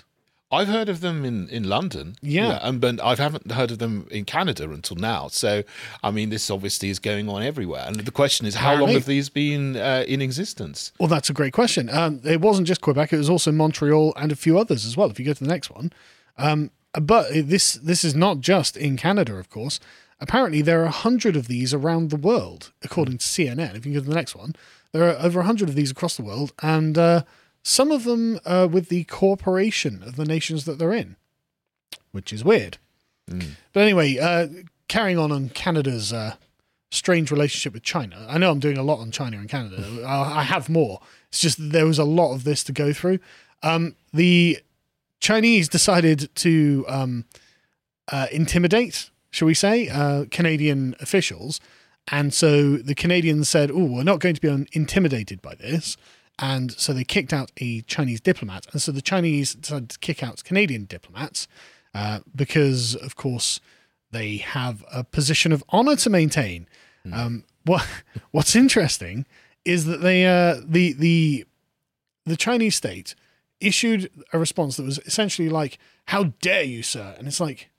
I've heard of them in, in London. Yeah. yeah and but I haven't heard of them in Canada until now. So, I mean, this obviously is going on everywhere. And the question is, how long have these been uh, in existence? Well, that's a great question. Um, it wasn't just Quebec. It was also Montreal and a few others as well, if you go to the next one. Um, but this this is not just in Canada, of course. Apparently, there are one hundred of these around the world, according to C N N. If you go to the next one, there are over one hundred of these across the world. And... Uh, Some of them uh, with the cooperation of the nations that they're in, which is weird. Mm. But anyway, uh, carrying on on Canada's uh, strange relationship with China. I know I'm doing a lot on China and Canada. I, I have more. It's just that there was a lot of this to go through. Um, the Chinese decided to um, uh, intimidate, shall we say, uh, Canadian officials. And so the Canadians said, oh, we're not going to be intimidated by this. And so they kicked out a Chinese diplomat. And so the Chinese decided to kick out Canadian diplomats uh, because, of course, they have a position of honor to maintain. Mm. Um, what What's interesting is that they uh, the the the Chinese state issued a response that was essentially like, "How dare you, sir?" And it's like,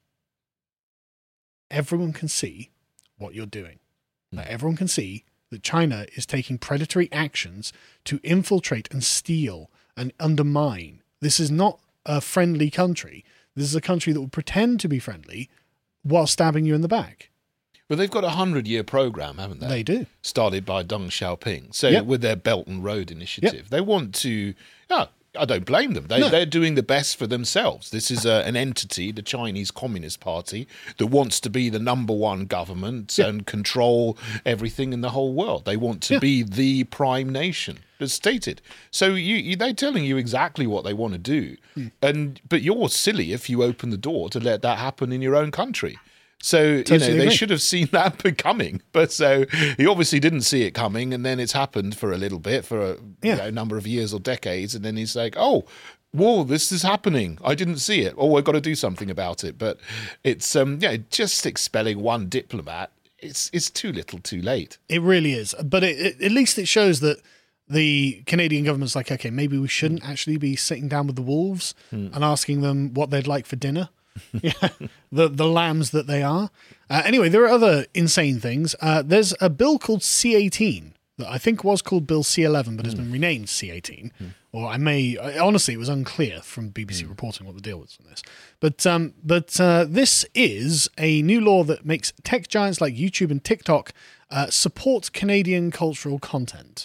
everyone can see what you're doing. Mm. Like, everyone can see that China is taking predatory actions to infiltrate and steal and undermine. This is not a friendly country. This is a country that will pretend to be friendly while stabbing you in the back. Well, they've got a hundred-year program, haven't they? They do. Started by Deng Xiaoping. So yep. with their Belt and Road Initiative, yep. they want to... Yeah, I don't blame them. They, no. They're doing the best for themselves. This is a, an entity, the Chinese Communist Party, that wants to be the number one government yeah. and control everything in the whole world. They want to yeah. be the prime nation, as stated. So you, you, they're telling you exactly what they want to do. Mm. And but you're silly if you open the door to let that happen in your own country. So, totally you know, they agree. Should have seen that coming. But so he obviously didn't see it coming, and then it's happened for a little bit, for a yeah. you know, number of years or decades, and then he's like, oh, whoa, this is happening. I didn't see it. Oh, I've got to do something about it. But it's, um, yeah, just expelling one diplomat, it's it's too little too late. It really is. But it, it, at least it shows that the Canadian government's like, okay, maybe we shouldn't actually be sitting down with the wolves mm. and asking them what they'd like for dinner. yeah, the the lambs that they are. Uh, anyway, there are other insane things. Uh, there's a bill called C eighteen that I think was called Bill C eleven, but mm. has been renamed C eighteen. Mm. Or I may, I, honestly, it was unclear from B B C mm. reporting what the deal was on this. But um, but uh, this is a new law that makes tech giants like YouTube and TikTok uh, support Canadian cultural content.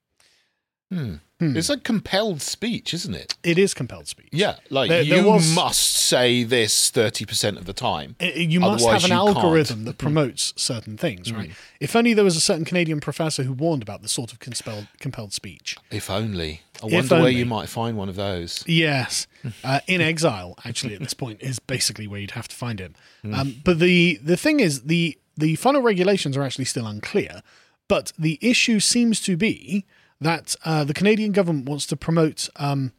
Hmm. Hmm. It's like compelled speech, isn't it? It is compelled speech. Yeah, like there, you there was, must say this thirty percent of the time. It, you must have an algorithm can't. that promotes certain things, right? Mm. If only there was a certain Canadian professor who warned about this sort of compelled, compelled speech. If only. I if wonder only. where you might find one of those. Yes. Uh, in exile, actually, at this point, is basically where you'd have to find him. Mm. Um, but the, the thing is, the, the final regulations are actually still unclear, but the issue seems to be that uh, the Canadian government wants to promote um,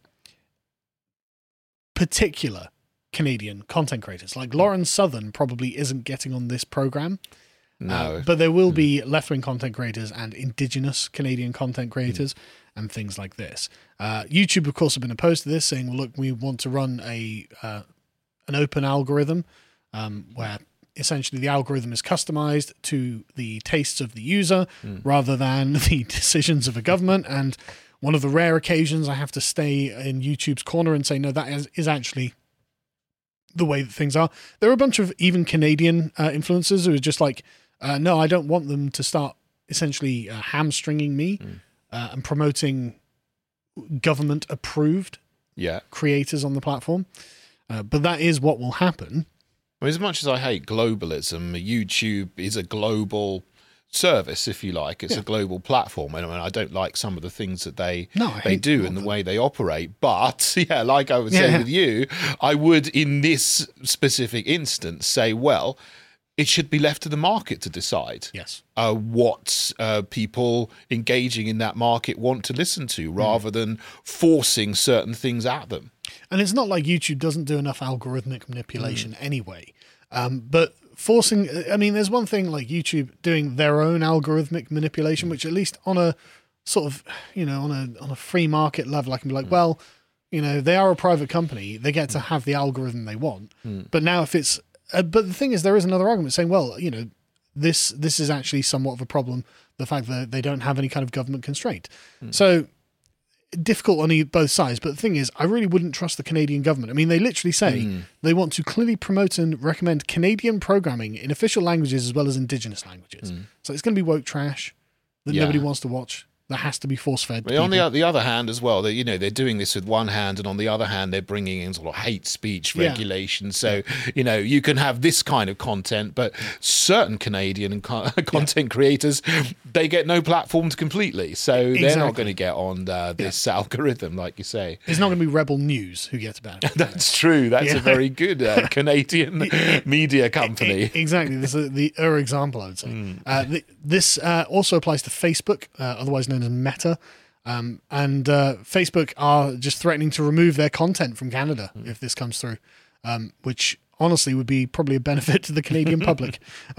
particular Canadian content creators. Like Lauren Southern probably isn't getting on this program. No. Uh, but there will be left-wing content creators and Indigenous Canadian content creators mm. and things like this. Uh, YouTube, of course, have been opposed to this, saying, well, look, we want to run a uh, an open algorithm um, where essentially the algorithm is customized to the tastes of the user mm. rather than the decisions of a government. And one of the rare occasions I have to stay in YouTube's corner and say, no, that is, is actually the way that things are. There are a bunch of even Canadian uh, influencers who are just like, uh, no, I don't want them to start essentially uh, hamstringing me mm. uh, and promoting government approved yeah. creators on the platform. Uh, but that is what will happen. Well, as much as I hate globalism, YouTube is a global service, if you like. It's yeah. a global platform. And I, mean, I don't like some of the things that they no, they do and the way they operate. But, yeah, like I was yeah. saying with you, I would, in this specific instance, say, well, it should be left to the market to decide yes. uh, what uh, people engaging in that market want to listen to, rather mm. than forcing certain things at them. And it's not like YouTube doesn't do enough algorithmic manipulation mm. anyway. Um, but forcing, I mean, there's one thing like YouTube doing their own algorithmic manipulation, which at least on a sort of, you know, on a on a free market level, I can be like, mm. well, You know, they are a private company. They get to have the algorithm they want. Mm. But now if it's, uh, but the thing is, there is another argument saying, well, you know, this this is actually somewhat of a problem. The fact that they don't have any kind of government constraint. Mm. So difficult on e- both sides. But the thing is, I really wouldn't trust the Canadian government. I mean, they literally say mm. they want to clearly promote and recommend Canadian programming in official languages as well as Indigenous languages. Mm. So it's going to be woke trash that yeah. nobody wants to watch. That has to be force-fed. But on the, the other hand as well, they, you know, they're doing this with one hand, and on the other hand, they're bringing in sort of hate speech regulation. Yeah. So, you know, you can have this kind of content, but certain Canadian co- content yeah. creators, they get no platforms completely. So exactly. they're not going to get on uh, this yeah. algorithm, like you say. It's not going to be Rebel News who gets banned. That's true. That's yeah. a very good uh, Canadian media company. Exactly. This is the er example, I would say. Mm. Uh, the, this uh, also applies to Facebook, uh, otherwise known as Meta, um, and uh, Facebook are just threatening to remove their content from Canada mm. if this comes through, um, which honestly would be probably a benefit to the Canadian public.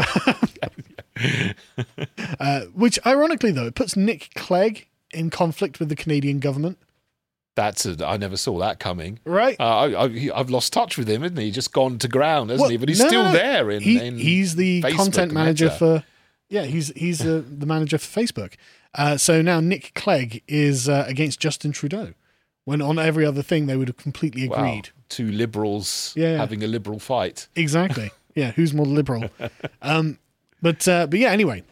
uh, which ironically though, it puts Nick Clegg in conflict with the Canadian government. That's a, I never saw that coming. Right. Uh, I, I, I've lost touch with him, hasn't he? Just gone to ground, hasn't well, he? But he's no, still no, no. there in, he, in He's the Facebook content manager Meta. for... Yeah, he's he's uh, the manager for Facebook. Uh, so now Nick Clegg is uh, against Justin Trudeau, when on every other thing they would have completely agreed. Wow. Two liberals yeah. having a liberal fight. Exactly. Yeah, who's more liberal? um, but uh, but yeah, anyway.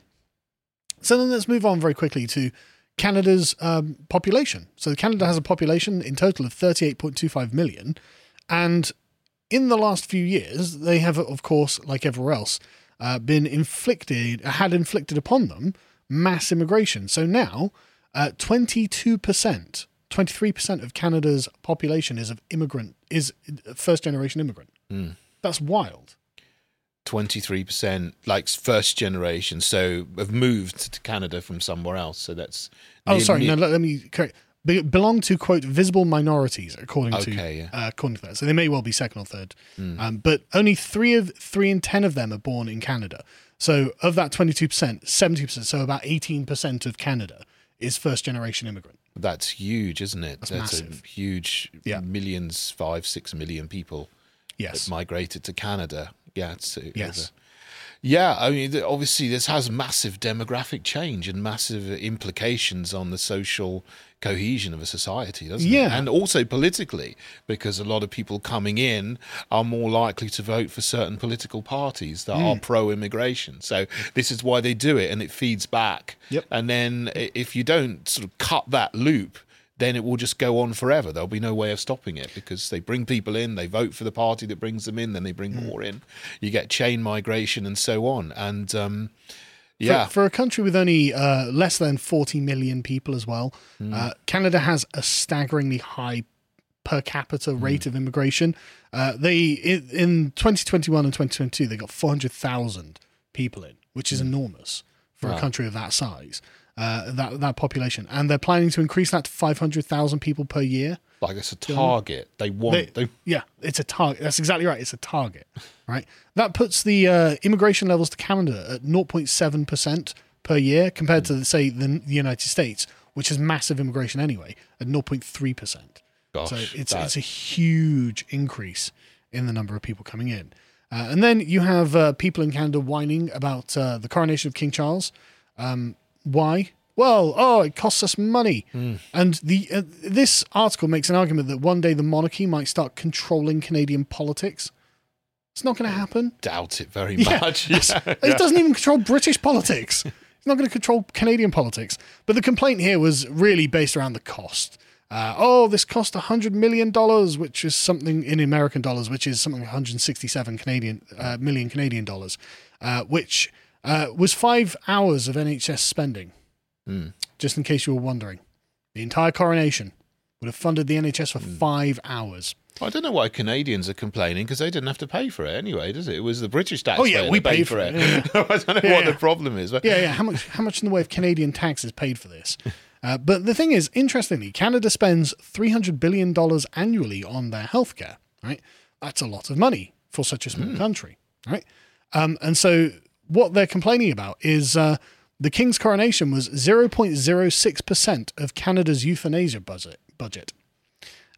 So then let's move on very quickly to Canada's um, population. So Canada has a population in total of thirty-eight point two five million, and in the last few years, they have, of course, like everywhere else, Uh, been inflicted, had inflicted upon them mass immigration. So now, uh, twenty-two percent, twenty-three percent of Canada's population is of immigrant, is first generation immigrant. Mm. That's wild. twenty-three percent, like first generation, so have moved to Canada from somewhere else. So that's. Oh, sorry. Ne- no, let, let me correct. Be- belong to, quote, visible minorities, according okay, to yeah. uh, according to that. So they may well be second or third. Mm. Um, but only three of three in ten of them are born in Canada. So of that twenty-two percent, seventy percent, so about eighteen percent of Canada is first generation immigrant. That's huge, isn't it? That's, That's massive. a huge yeah. millions, five, six million people yes. that migrated to Canada. Yeah, it's, it yes. a, yeah, I mean, obviously this has massive demographic change and massive implications on the social cohesion of a society, doesn't yeah. it? And also politically, because a lot of people coming in are more likely to vote for certain political parties that mm. are pro-immigration. So this is why they do it, and it feeds back. Yep. And then if you don't sort of cut that loop, then it will just go on forever. There'll be no way of stopping it because they bring people in, they vote for the party that brings them in, then they bring mm. more in. You get chain migration and so on. And um, yeah. For, for a country with only uh, less than forty million people as well, mm. uh, Canada has a staggeringly high per capita rate mm. of immigration. Uh, they in, in twenty twenty-one and twenty twenty-two, they got four hundred thousand people in, which is mm. enormous for wow. a country of that size. Uh, that that population, and they're planning to increase that to five hundred thousand people per year. Like it's a target. They want. They, they... Yeah, it's a target. That's exactly right. It's a target, right? That puts the uh, immigration levels to Canada at zero point seven percent per year, compared to, say, the, the United States, which has massive immigration anyway, at zero point three percent. Gosh, so it's that... it's a huge increase in the number of people coming in. Uh, and then you have uh, people in Canada whining about uh, the coronation of King Charles. Um, Why? Well, oh, it costs us money. Mm. And the uh, this article makes an argument that one day the monarchy might start controlling Canadian politics. It's not going to happen. Doubt it very yeah. much. Yeah. It yeah. doesn't even control British politics. It's not going to control Canadian politics. But the complaint here was really based around the cost. Uh, oh, this cost one hundred million dollars, which is something in American dollars, which is something like one hundred sixty-seven Canadian uh, million Canadian dollars, uh, which uh, was five hours of N H S spending. Mm. Just in case you were wondering, the entire coronation would have funded the N H S for mm. five hours. I don't know why Canadians are complaining, because they didn't have to pay for it anyway, does it? It was the British taxpayer. Oh yeah, we that paid, paid for it. it. Yeah. I don't know yeah, what yeah. the problem is. But... Yeah, yeah. How much? How much in the way of Canadian taxes paid for this? Uh, but the thing is, interestingly, Canada spends three hundred billion dollars annually on their healthcare. Right, that's a lot of money for such a small mm. country. Right, um, and so what they're complaining about is uh, the King's coronation was zero point zero six percent of Canada's euthanasia budget. Budget.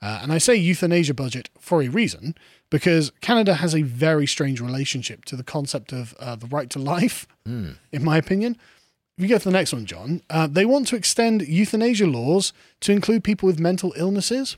Uh, and I say euthanasia budget for a reason, because Canada has a very strange relationship to the concept of uh, the right to life, mm. in my opinion. If you go to the next one, John, uh, they want to extend euthanasia laws to include people with mental illnesses.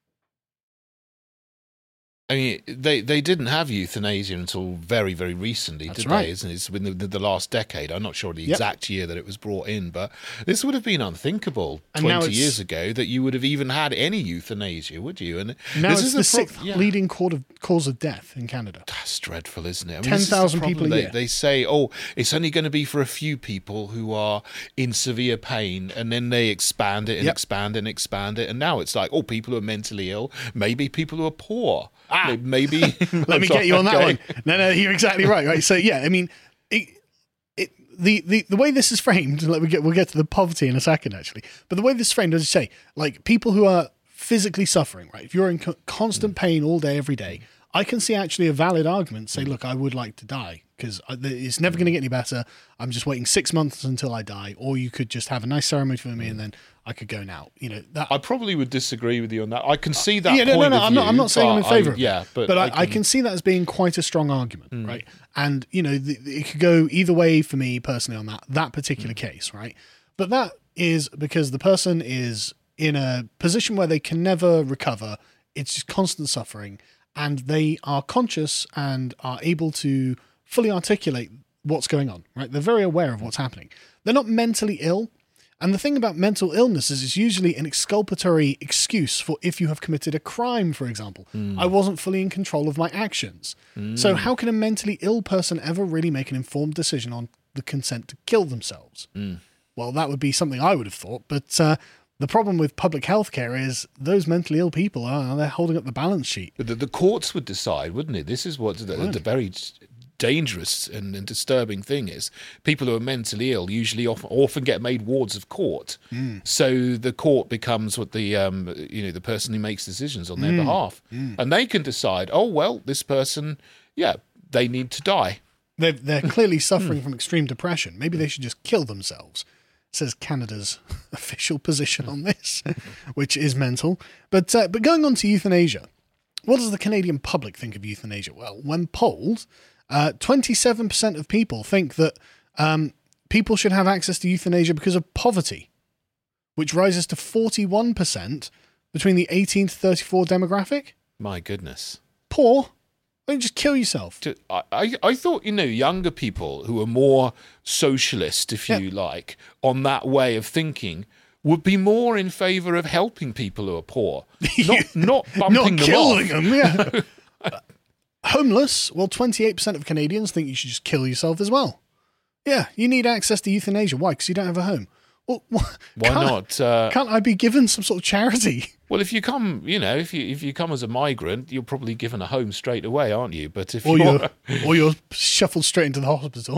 I mean, they, they didn't have euthanasia until very, very recently, That's did right. they? Isn't it? It's within the, the last decade. I'm not sure the Yep. exact year that it was brought in, but this would have been unthinkable And now twenty it's- years ago that you would have even had any euthanasia, would you? And Now this it's is the, pro- sixth yeah. leading cause of, cause of death in Canada. That's dreadful, isn't it? I mean, ten thousand this is the people a problem. year. They, they say, oh, it's only going to be for a few people who are in severe pain, and then they expand it and Yep. expand it and expand it. And now it's like, oh, people who are mentally ill, maybe people who are poor. Ah. Maybe. Let me get you on that one. No, no, you're exactly right. Right. So yeah, I mean, it, it, the, the, the way this is framed, let me get, we'll get to the poverty in a second, actually. But the way this is framed, as you say, like people who are physically suffering, right? If you're in co- constant pain all day, every day, I can see actually a valid argument. Say, look, I would like to die because it's never going to get any better. I'm just waiting six months until I die. Or you could just have a nice ceremony for me and then I could go now. You know, that I probably would disagree with you on that. I can see that. yeah, no, point no, no. of I'm not. I'm view, not saying I'm in but favour I- of it. Yeah, but, but I, I, I can see that as being quite a strong argument, right? And you know, the, it could go either way for me personally on that that particular case, right? But that is because the person is in a position where they can never recover. It's just constant suffering, and they are conscious and are able to fully articulate what's going on, right? They're very aware of what's happening. They're not mentally ill. And the thing about mental illness is it's usually an exculpatory excuse for if you have committed a crime, for example. Mm. I wasn't fully in control of my actions. Mm. So how can a mentally ill person ever really make an informed decision on the consent to kill themselves? Mm. Well, that would be something I would have thought. But uh, the problem with public health care is those mentally ill people are they're holding up the balance sheet. But the, the courts would decide, wouldn't it? This is what the, the very dangerous and, and disturbing thing is. People who are mentally ill usually often, often get made wards of court. Mm. So the court becomes what the um, you know the person who makes decisions on their mm. behalf, mm. and they can decide. Oh well, this person, yeah, they need to die. They're, they're clearly suffering from extreme depression. Maybe they should just kill themselves. Says Canada's official position on this, which is mental. But uh, but going on to euthanasia, what does the Canadian public think of euthanasia? Well, when polled, uh, twenty-seven percent of people think that um, people should have access to euthanasia because of poverty, which rises to forty-one percent between the eighteen to thirty-four demographic. My goodness. Poor? Why don't you just kill yourself? I, I, I thought, you know, younger people who are more socialist, if you yeah. like, on that way of thinking would be more in favour of helping people who are poor, not, not bumping not them killing off. them, yeah. uh, homeless, well, twenty-eight percent of Canadians think you should just kill yourself as well. Yeah, you need access to euthanasia. Why? Because you don't have a home. Well, why not? Uh, can't I be given some sort of charity? Well, if you come, you know, if you if you come as a migrant, you're probably given a home straight away, aren't you? But if or you're, you're or you're shuffled straight into the hospital,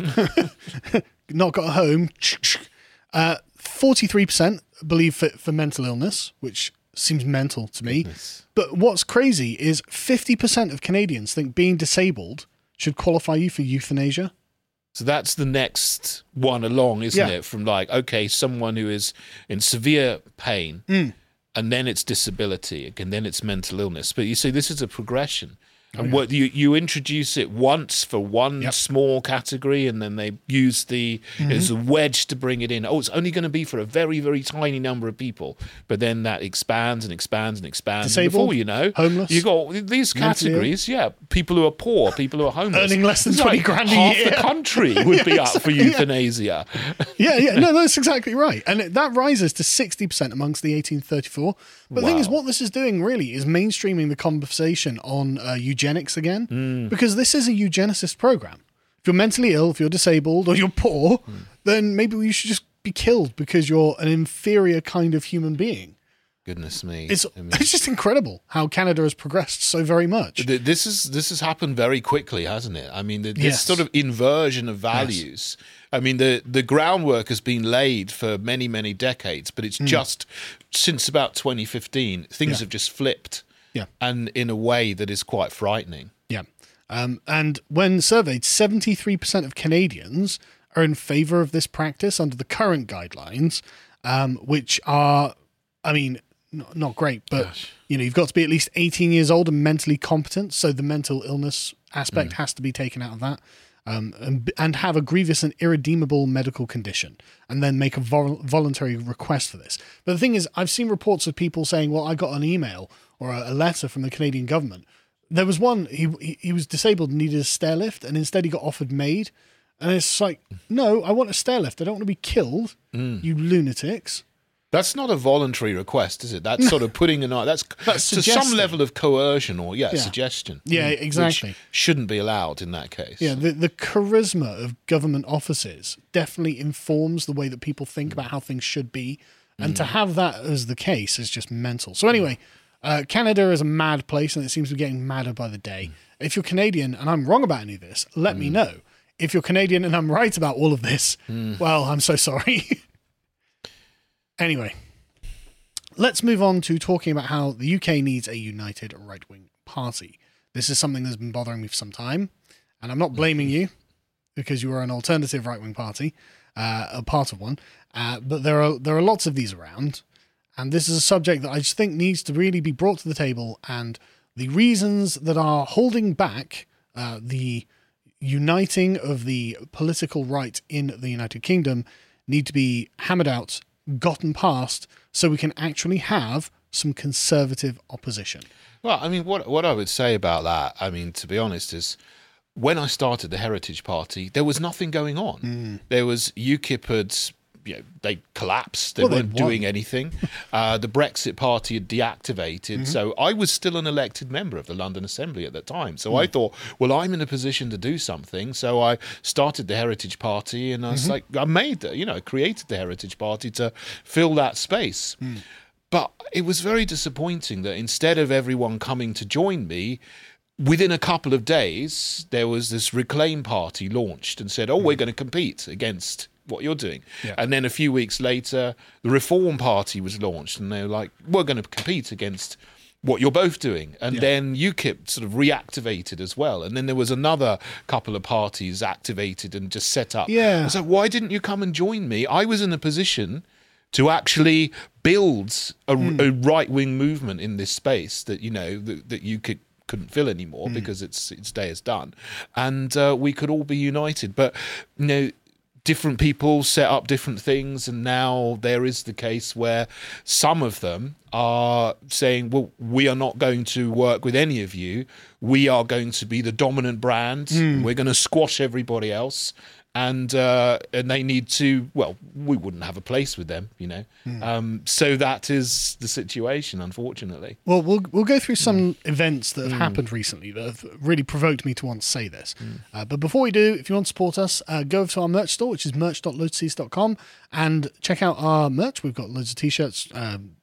mm. not got a home. Uh, forty-three percent believe for, for mental illness, which seems mental to me. Goodness. But what's crazy is fifty percent of Canadians think being disabled should qualify you for euthanasia. So that's the next one along, isn't yeah. it? From like, okay, someone who is in severe pain, mm. and then it's disability, and then it's mental illness. But you see, this is a progression. Oh, and yeah. what you, you introduce it once for one yep. small category, and then they use the mm-hmm. as a wedge to bring it in. Oh, it's only going to be for a very, very tiny number of people. But then that expands and expands and expands. Disabled, and before you know, homeless, you got these categories. Yeah, people who are poor, people who are homeless, earning less than it's twenty like grand a half year. the country would be yeah, up for exactly, euthanasia. Yeah, yeah, no, that's exactly right, and it, that rises to sixty percent amongst the eighteen to thirty-four. But wow. the thing is, what this is doing really is mainstreaming the conversation on uh, eugenics again. Mm. Because this is a eugenicist program. If you're mentally ill, if you're disabled, or you're poor, mm. then maybe you should just be killed because you're an inferior kind of human being. Goodness me. It's, I mean, it's just incredible how Canada has progressed so very much. This is this has happened very quickly, hasn't it? I mean, this yes. sort of inversion of values. Yes. I mean, the, the groundwork has been laid for many, many decades, but it's mm. just since about twenty fifteen, things yeah. have just flipped. Yeah. And in a way that is quite frightening. Yeah. Um, and when surveyed, seventy-three percent of Canadians are in favour of this practice under the current guidelines, um, which are, I mean, not, not great, but Gosh. you know, you've got to be at least eighteen years old and mentally competent. So the mental illness aspect mm. has to be taken out of that. Um, and, and have a grievous and irredeemable medical condition, and then make a vol- voluntary request for this. But the thing is, I've seen reports of people saying, well, I got an email or a, a letter from the Canadian government. There was one, he, he he was disabled and needed a stair lift, and instead he got offered MAID. And it's like, no, I want a stair lift. I don't want to be killed, mm. you lunatics. That's not a voluntary request, is it? That's sort of putting an that's, that's to some level of coercion or yeah, yeah. suggestion. Yeah, exactly. Which shouldn't be allowed in that case. Yeah, the the charisma of government offices definitely informs the way that people think about how things should be, and mm. to have that as the case is just mental. So anyway, uh, Canada is a mad place, and it seems to be getting madder by the day. Mm. If you're Canadian and I'm wrong about any of this, let mm. me know. If you're Canadian and I'm right about all of this, mm. well, I'm so sorry. Anyway, let's move on to talking about how the U K needs a united right-wing party. This is something that's been bothering me for some time, and I'm not blaming you because you are an alternative right-wing party, uh, a part of one, uh, but there are there are lots of these around, and this is a subject that I just think needs to really be brought to the table, and the reasons that are holding back uh, the uniting of the political right in the United Kingdom need to be hammered out, gotten past, so we can actually have some conservative opposition. Well, I mean, what what I would say about that, I mean, to be honest, is when I started the Heritage Party, there was nothing going on. Mm. There was UKIP had, you know, they collapsed. They well, weren't doing anything. Uh, the Brexit Party had deactivated. Mm-hmm. So I was still an elected member of the London Assembly at that time. So mm. I thought, well, I'm in a position to do something. So I started the Heritage Party, and I was mm-hmm. like, I made the, you know, created the Heritage Party to fill that space. Mm. But it was very disappointing that instead of everyone coming to join me, within a couple of days, there was this Reclaim Party launched and said, oh, mm. we're going to compete against what you're doing. Yeah. And then a few weeks later, the Reform Party was launched, and they were like, we're going to compete against what you're both doing. And yeah. then UKIP sort of reactivated as well. And then there was another couple of parties activated and just set up. Yeah. I was like, why didn't you come and join me? I was in a position to actually build a, mm. a right-wing movement in this space that, you know, that, that you could couldn't fill anymore mm. because its its day is done, and uh, we could all be united. But you know, different people set up different things, and now there is the case where some of them are saying, well, we are not going to work with any of you. We are going to be the dominant brand. Mm. We're going to squash everybody else. And uh, and they need to, well, we wouldn't have a place with them, you know. Mm. Um, so that is the situation, unfortunately. Well, we'll we'll go through some mm. events that have mm. happened recently that have really provoked me to want to say this. Mm. Uh, but before we do, if you want to support us, uh, go over to our merch store, which is merch dot lotuses dot com, and check out our merch. We've got loads of t-shirts, um,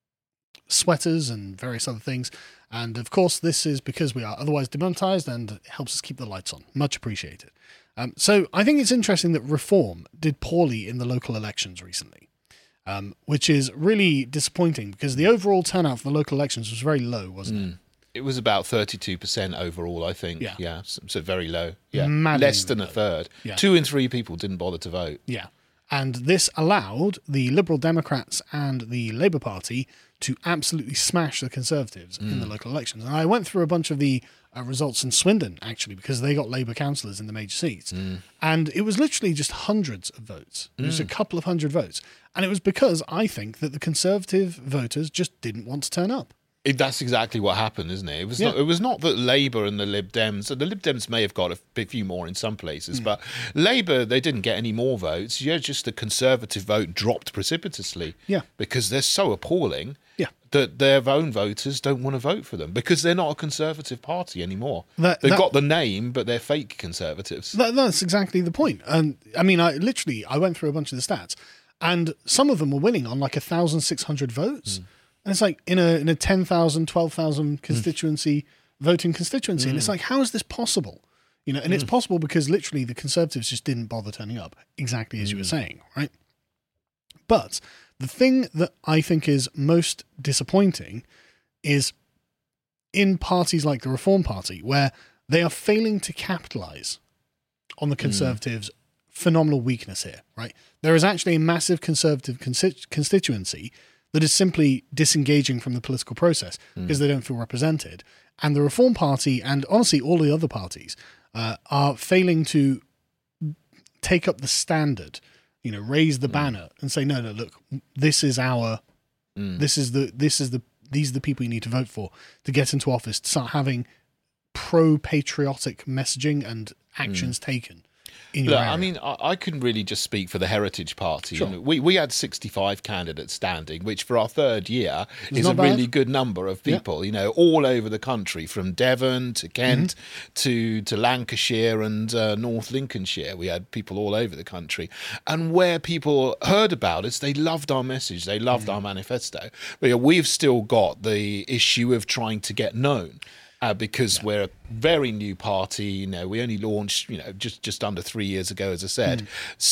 sweaters, and various other things. And of course, this is because we are otherwise demonetized, and it helps us keep the lights on. Much appreciated. Um, so I think it's interesting that Reform did poorly in the local elections recently, um, which is really disappointing because the overall turnout for the local elections was very low, wasn't mm. it? It was about thirty-two percent overall, I think. Yeah. Yeah, so, so very low. Yeah, Maddeningly less than a low. third. Yeah. Two in three people didn't bother to vote. Yeah. And this allowed the Liberal Democrats and the Labour Party to absolutely smash the Conservatives mm. in the local elections. And I went through a bunch of the uh, results in Swindon, actually, because they got Labour councillors in the major seats. Mm. And it was literally just hundreds of votes. It was mm. a couple of hundred votes. And it was because I think that the Conservative voters just didn't want to turn up. It, that's exactly what happened, isn't it? It was yeah. not. It was not that Labour and the Lib Dems. So the Lib Dems may have got a few more in some places, mm. but Labour, they didn't get any more votes. Yeah, just the Conservative vote dropped precipitously. Yeah, because they're so appalling. Yeah. That their own voters don't want to vote for them because they're not a Conservative party anymore. That, They've that, got the name, but they're fake Conservatives. That, that's exactly the point. And I mean, I literally I went through a bunch of the stats, and some of them were winning on like a thousand six hundred votes. Mm. And it's like in a in a ten thousand, twelve thousand constituency, mm. voting constituency. Mm. And it's like, how is this possible? You know, and mm. it's possible because literally the Conservatives just didn't bother turning up, exactly as mm. you were saying, right? But the thing that I think is most disappointing is in parties like the Reform Party, where they are failing to capitalise on the Conservatives' mm. phenomenal weakness here, right? There is actually a massive Conservative consti- constituency that is simply disengaging from the political process Mm. because they don't feel represented. And the Reform Party, and honestly all the other parties, uh, are failing to take up the standard, you know, raise the Mm. banner and say, no, no, look, this is our, Mm. this is the, this is the, these are the people you need to vote for to get into office, to start having pro-patriotic messaging and actions taken in your Look, area. I mean, I, I couldn't really just speak for the Heritage Party. Sure. You know, we we had sixty-five candidates standing, which for our third year It's is a not really bad. good number of people. You know, all over the country, from Devon to Kent Mm-hmm. to to Lancashire and uh, North Lincolnshire. We had people all over the country, and where people heard about us, they loved our message, they loved Mm. our manifesto. But yeah, we've still got the issue of trying to get known. Uh, because we're a very new party, you know, we only launched, you know, just, just under three years ago, as I said. Mm.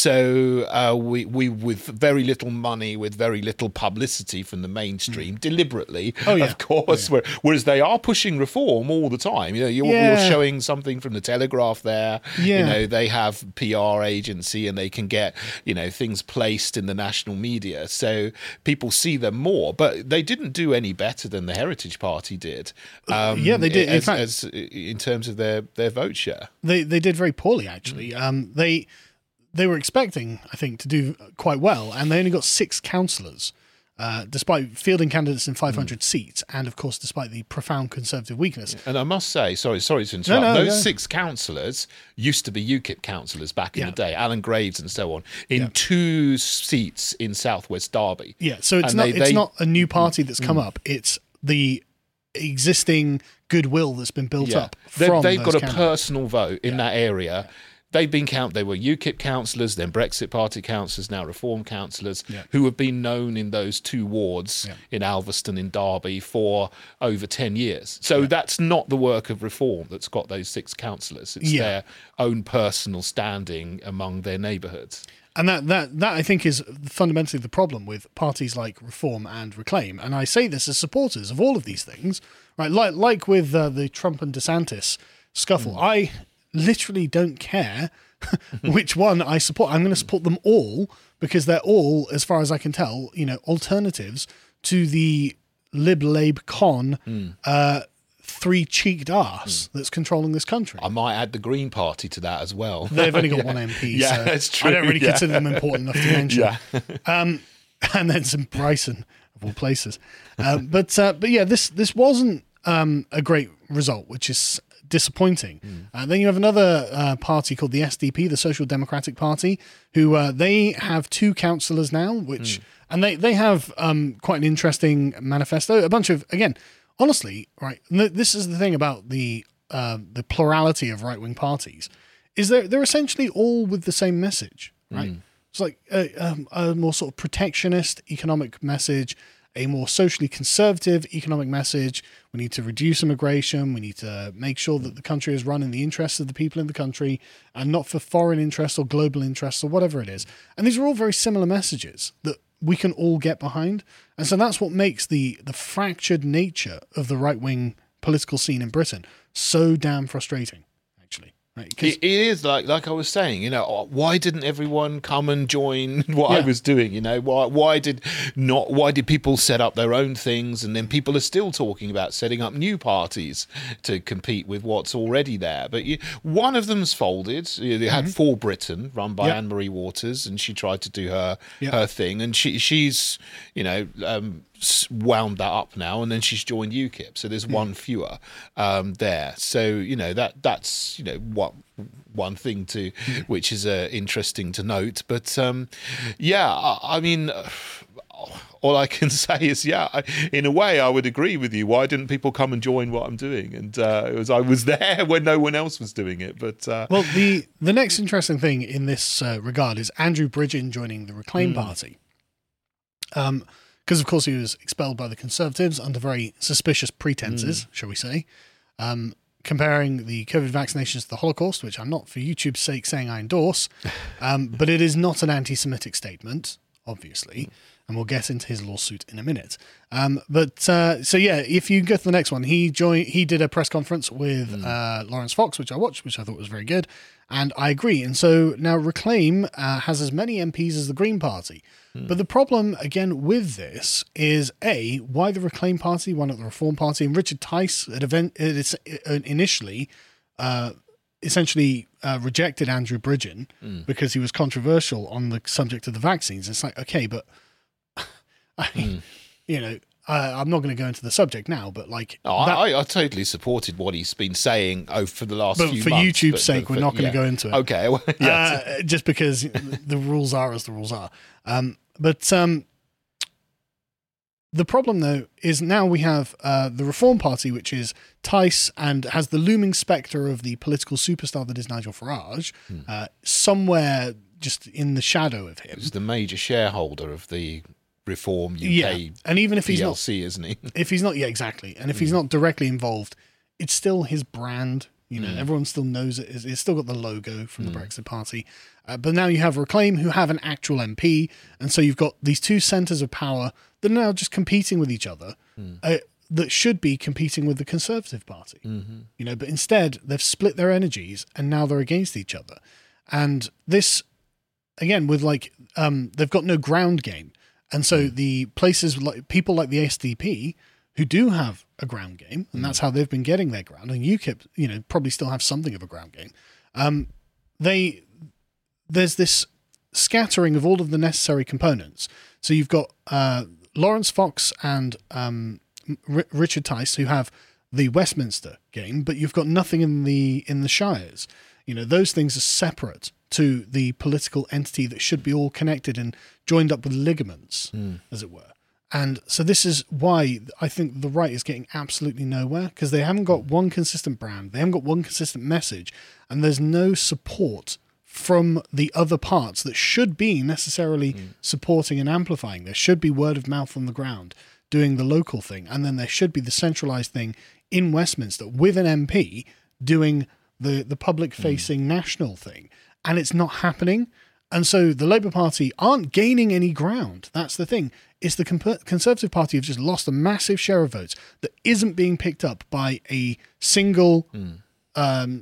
So uh, we, we, with very little money, with very little publicity from the mainstream, deliberately, Oh, yeah. of course, where- whereas they are pushing reform all the time. You know, you're, Yeah. you're showing something from the Telegraph there. Yeah. You know, they have P R agency and they can get, you know, things placed in the national media. So people see them more, but they didn't do any better than the Heritage Party did. Um, Yeah, they did. In As, fact- as in terms of their, their vote share. They they did very poorly, actually. Um, they they were expecting, I think, to do quite well, and they only got six councillors, uh, despite fielding candidates in five hundred seats, and of course, despite the profound Conservative weakness. And I must say, sorry, sorry to interrupt. no, Those go. six councillors used to be UKIP councillors back in Yeah. the day, Alan Graves and so on, in Yeah. two seats in South West Derby. Yeah, so it's And not they- it's they- not a new party that's come up. It's the existing goodwill that's been built Yeah, up They- from they've those got a candidates. personal vote in that area. They've been count. They were UKIP councillors, then Brexit Party councillors, now Reform councillors, Yeah. who have been known in those two wards Yeah. in Alveston, in Derby, for over ten years. So that's not the work of Reform that's got those six councillors. It's Yeah. their own personal standing among their neighbourhoods. And that, that, that I think is fundamentally the problem with parties like Reform and Reclaim. And I say this as supporters of all of these things, right? Like, like with uh, the Trump and DeSantis scuffle, Mm. I literally don't care which one I support. I'm going to support them all because they're all, as far as I can tell, you know, alternatives to the lib lab con Mm. uh, three-cheeked arse that's controlling this country. I might add the Green Party to that as well. They've only got Yeah. one M P, Yeah, so that's true. I don't really yeah. consider them important enough to mention. Yeah. Um, and then some Bryson of all places. Um, but uh, but yeah, this this wasn't um, a great result, which is disappointing. Mm. Uh, then you have another uh, party called the S D P, the Social Democratic Party, who uh, they have two councillors now, which Mm. and they they have um, quite an interesting manifesto. A bunch of again, honestly, right. th- This is the thing about the uh, the plurality of right wing parties is they're they're essentially all with the same message, right? Mm. It's like a, um, a more sort of protectionist economic message, a more socially conservative economic message. We need to reduce immigration. We need to make sure that the country is run in the interests of the people in the country and not for foreign interests or global interests or whatever it is. And these are all very similar messages that we can all get behind. And so that's what makes the, the fractured nature of the right-wing political scene in Britain so damn frustrating, actually. Right? 'Cause- It, it is like like I was saying, you know, oh, why didn't everyone come and join what I Yeah. was doing? You know, why why did not why did people set up their own things, and then people are still talking about setting up new parties to compete with what's already there? But you, one of them's folded. You know, they had For Britain, run by Yep. Anne Marie Waters, and she tried to do her Yep. her thing, and she she's you know. Um, s- wound that up now, and then she's joined UKIP, so there's one fewer um there. So you know that that's you know what one thing to which is uh, interesting to note. But um yeah I, I mean all I can say is yeah I, in a way I would agree with you. Why didn't people come and join what I'm doing? And uh it was I was there when no one else was doing it. But uh Well, the the next interesting thing in this uh, regard is Andrew Bridgen joining the Reclaim Party. Um, because of course he was expelled by the Conservatives under very suspicious pretenses, shall we say, um, comparing the COVID vaccinations to the Holocaust, which I'm not for YouTube's sake saying I endorse, um, but it is not an anti-Semitic statement, obviously. And we'll get into his lawsuit in a minute. Um, but uh, so yeah, if you go to the next one, he joined. He did a press conference with uh, Lawrence Fox, which I watched, which I thought was very good. And I agree. And so now Reclaim uh, has as many M Ps as the Green Party. Mm. But the problem, again, with this is, A, why the Reclaim Party, why not the Reform Party? And Richard Tice had event, it initially uh, essentially uh, rejected Andrew Bridgen mm. because he was controversial on the subject of the vaccines. It's like, okay, but, I mean, mm. you know, Uh, I'm not going to go into the subject now, but like, oh, that, I, I totally supported what he's been saying oh, for the last but few for months. YouTube's but, sake, but, we're for, not going yeah. to go into it. Okay, well, yeah. uh, just because the rules are as the rules are. Um, but um, the problem, though, is now we have uh, the Reform Party, which is Tice and has the looming spectre of the political superstar that is Nigel Farage, hmm. uh, somewhere just in the shadow of him. He's the major shareholder of the Reform U K, yeah, and even if he's P L C, not, isn't he? If he's not, yeah, exactly. And if mm. he's not directly involved, it's still his brand. You know, mm. everyone still knows it. It's still got the logo from mm. the Brexit Party. Uh, but now you have Reclaim, who have an actual M P, and so you've got these two centres of power that are now just competing with each other. Mm. Uh, that should be competing with the Conservative Party. Mm-hmm. You know, but instead they've split their energies, and now they're against each other. And this, again, with like, um, they've got no ground game. And so the places like people like the S D P who do have a ground game, and that's how they've been getting their ground, and UKIP, you know, probably still have something of a ground game. Um, they there's this scattering of all of the necessary components. So you've got uh, Lawrence Fox and um, R- Richard Tice who have the Westminster game, but you've got nothing in the in the Shires. You know, those things are separate to the political entity that should be all connected and joined up with ligaments, mm. as it were. And so this is why I think the right is getting absolutely nowhere, because they haven't got one consistent brand, they haven't got one consistent message, and there's no support from the other parts that should be necessarily mm. supporting and amplifying. There should be word of mouth on the ground doing the local thing, and then there should be the centralised thing in Westminster with an M P doing the, the public-facing mm. national thing. And it's not happening. And so the Labour Party aren't gaining any ground. That's the thing. It's the Conservative Party have just lost a massive share of votes that isn't being picked up by a single mm. um,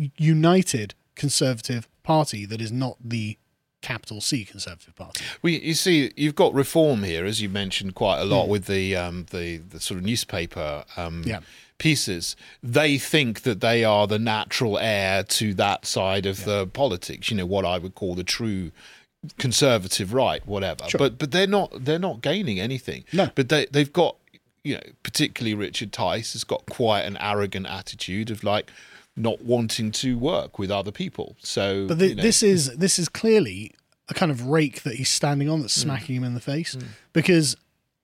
united Conservative Party that is not the capital C Conservative Party. Well, you see, you've got Reform here, as you mentioned quite a lot, mm. with the um, the the sort of newspaper um, yeah. pieces. They think that they are the natural heir to that side of yeah. the politics. You know, what I would call the true conservative right, whatever. Sure. But but they're not they're not gaining anything. No. But they they've got, you know, particularly Richard Tice has got quite an arrogant attitude of like not wanting to work with other people. So, but the, you know. this is this is clearly a kind of rake that he's standing on that's smacking mm. him in the face, mm. because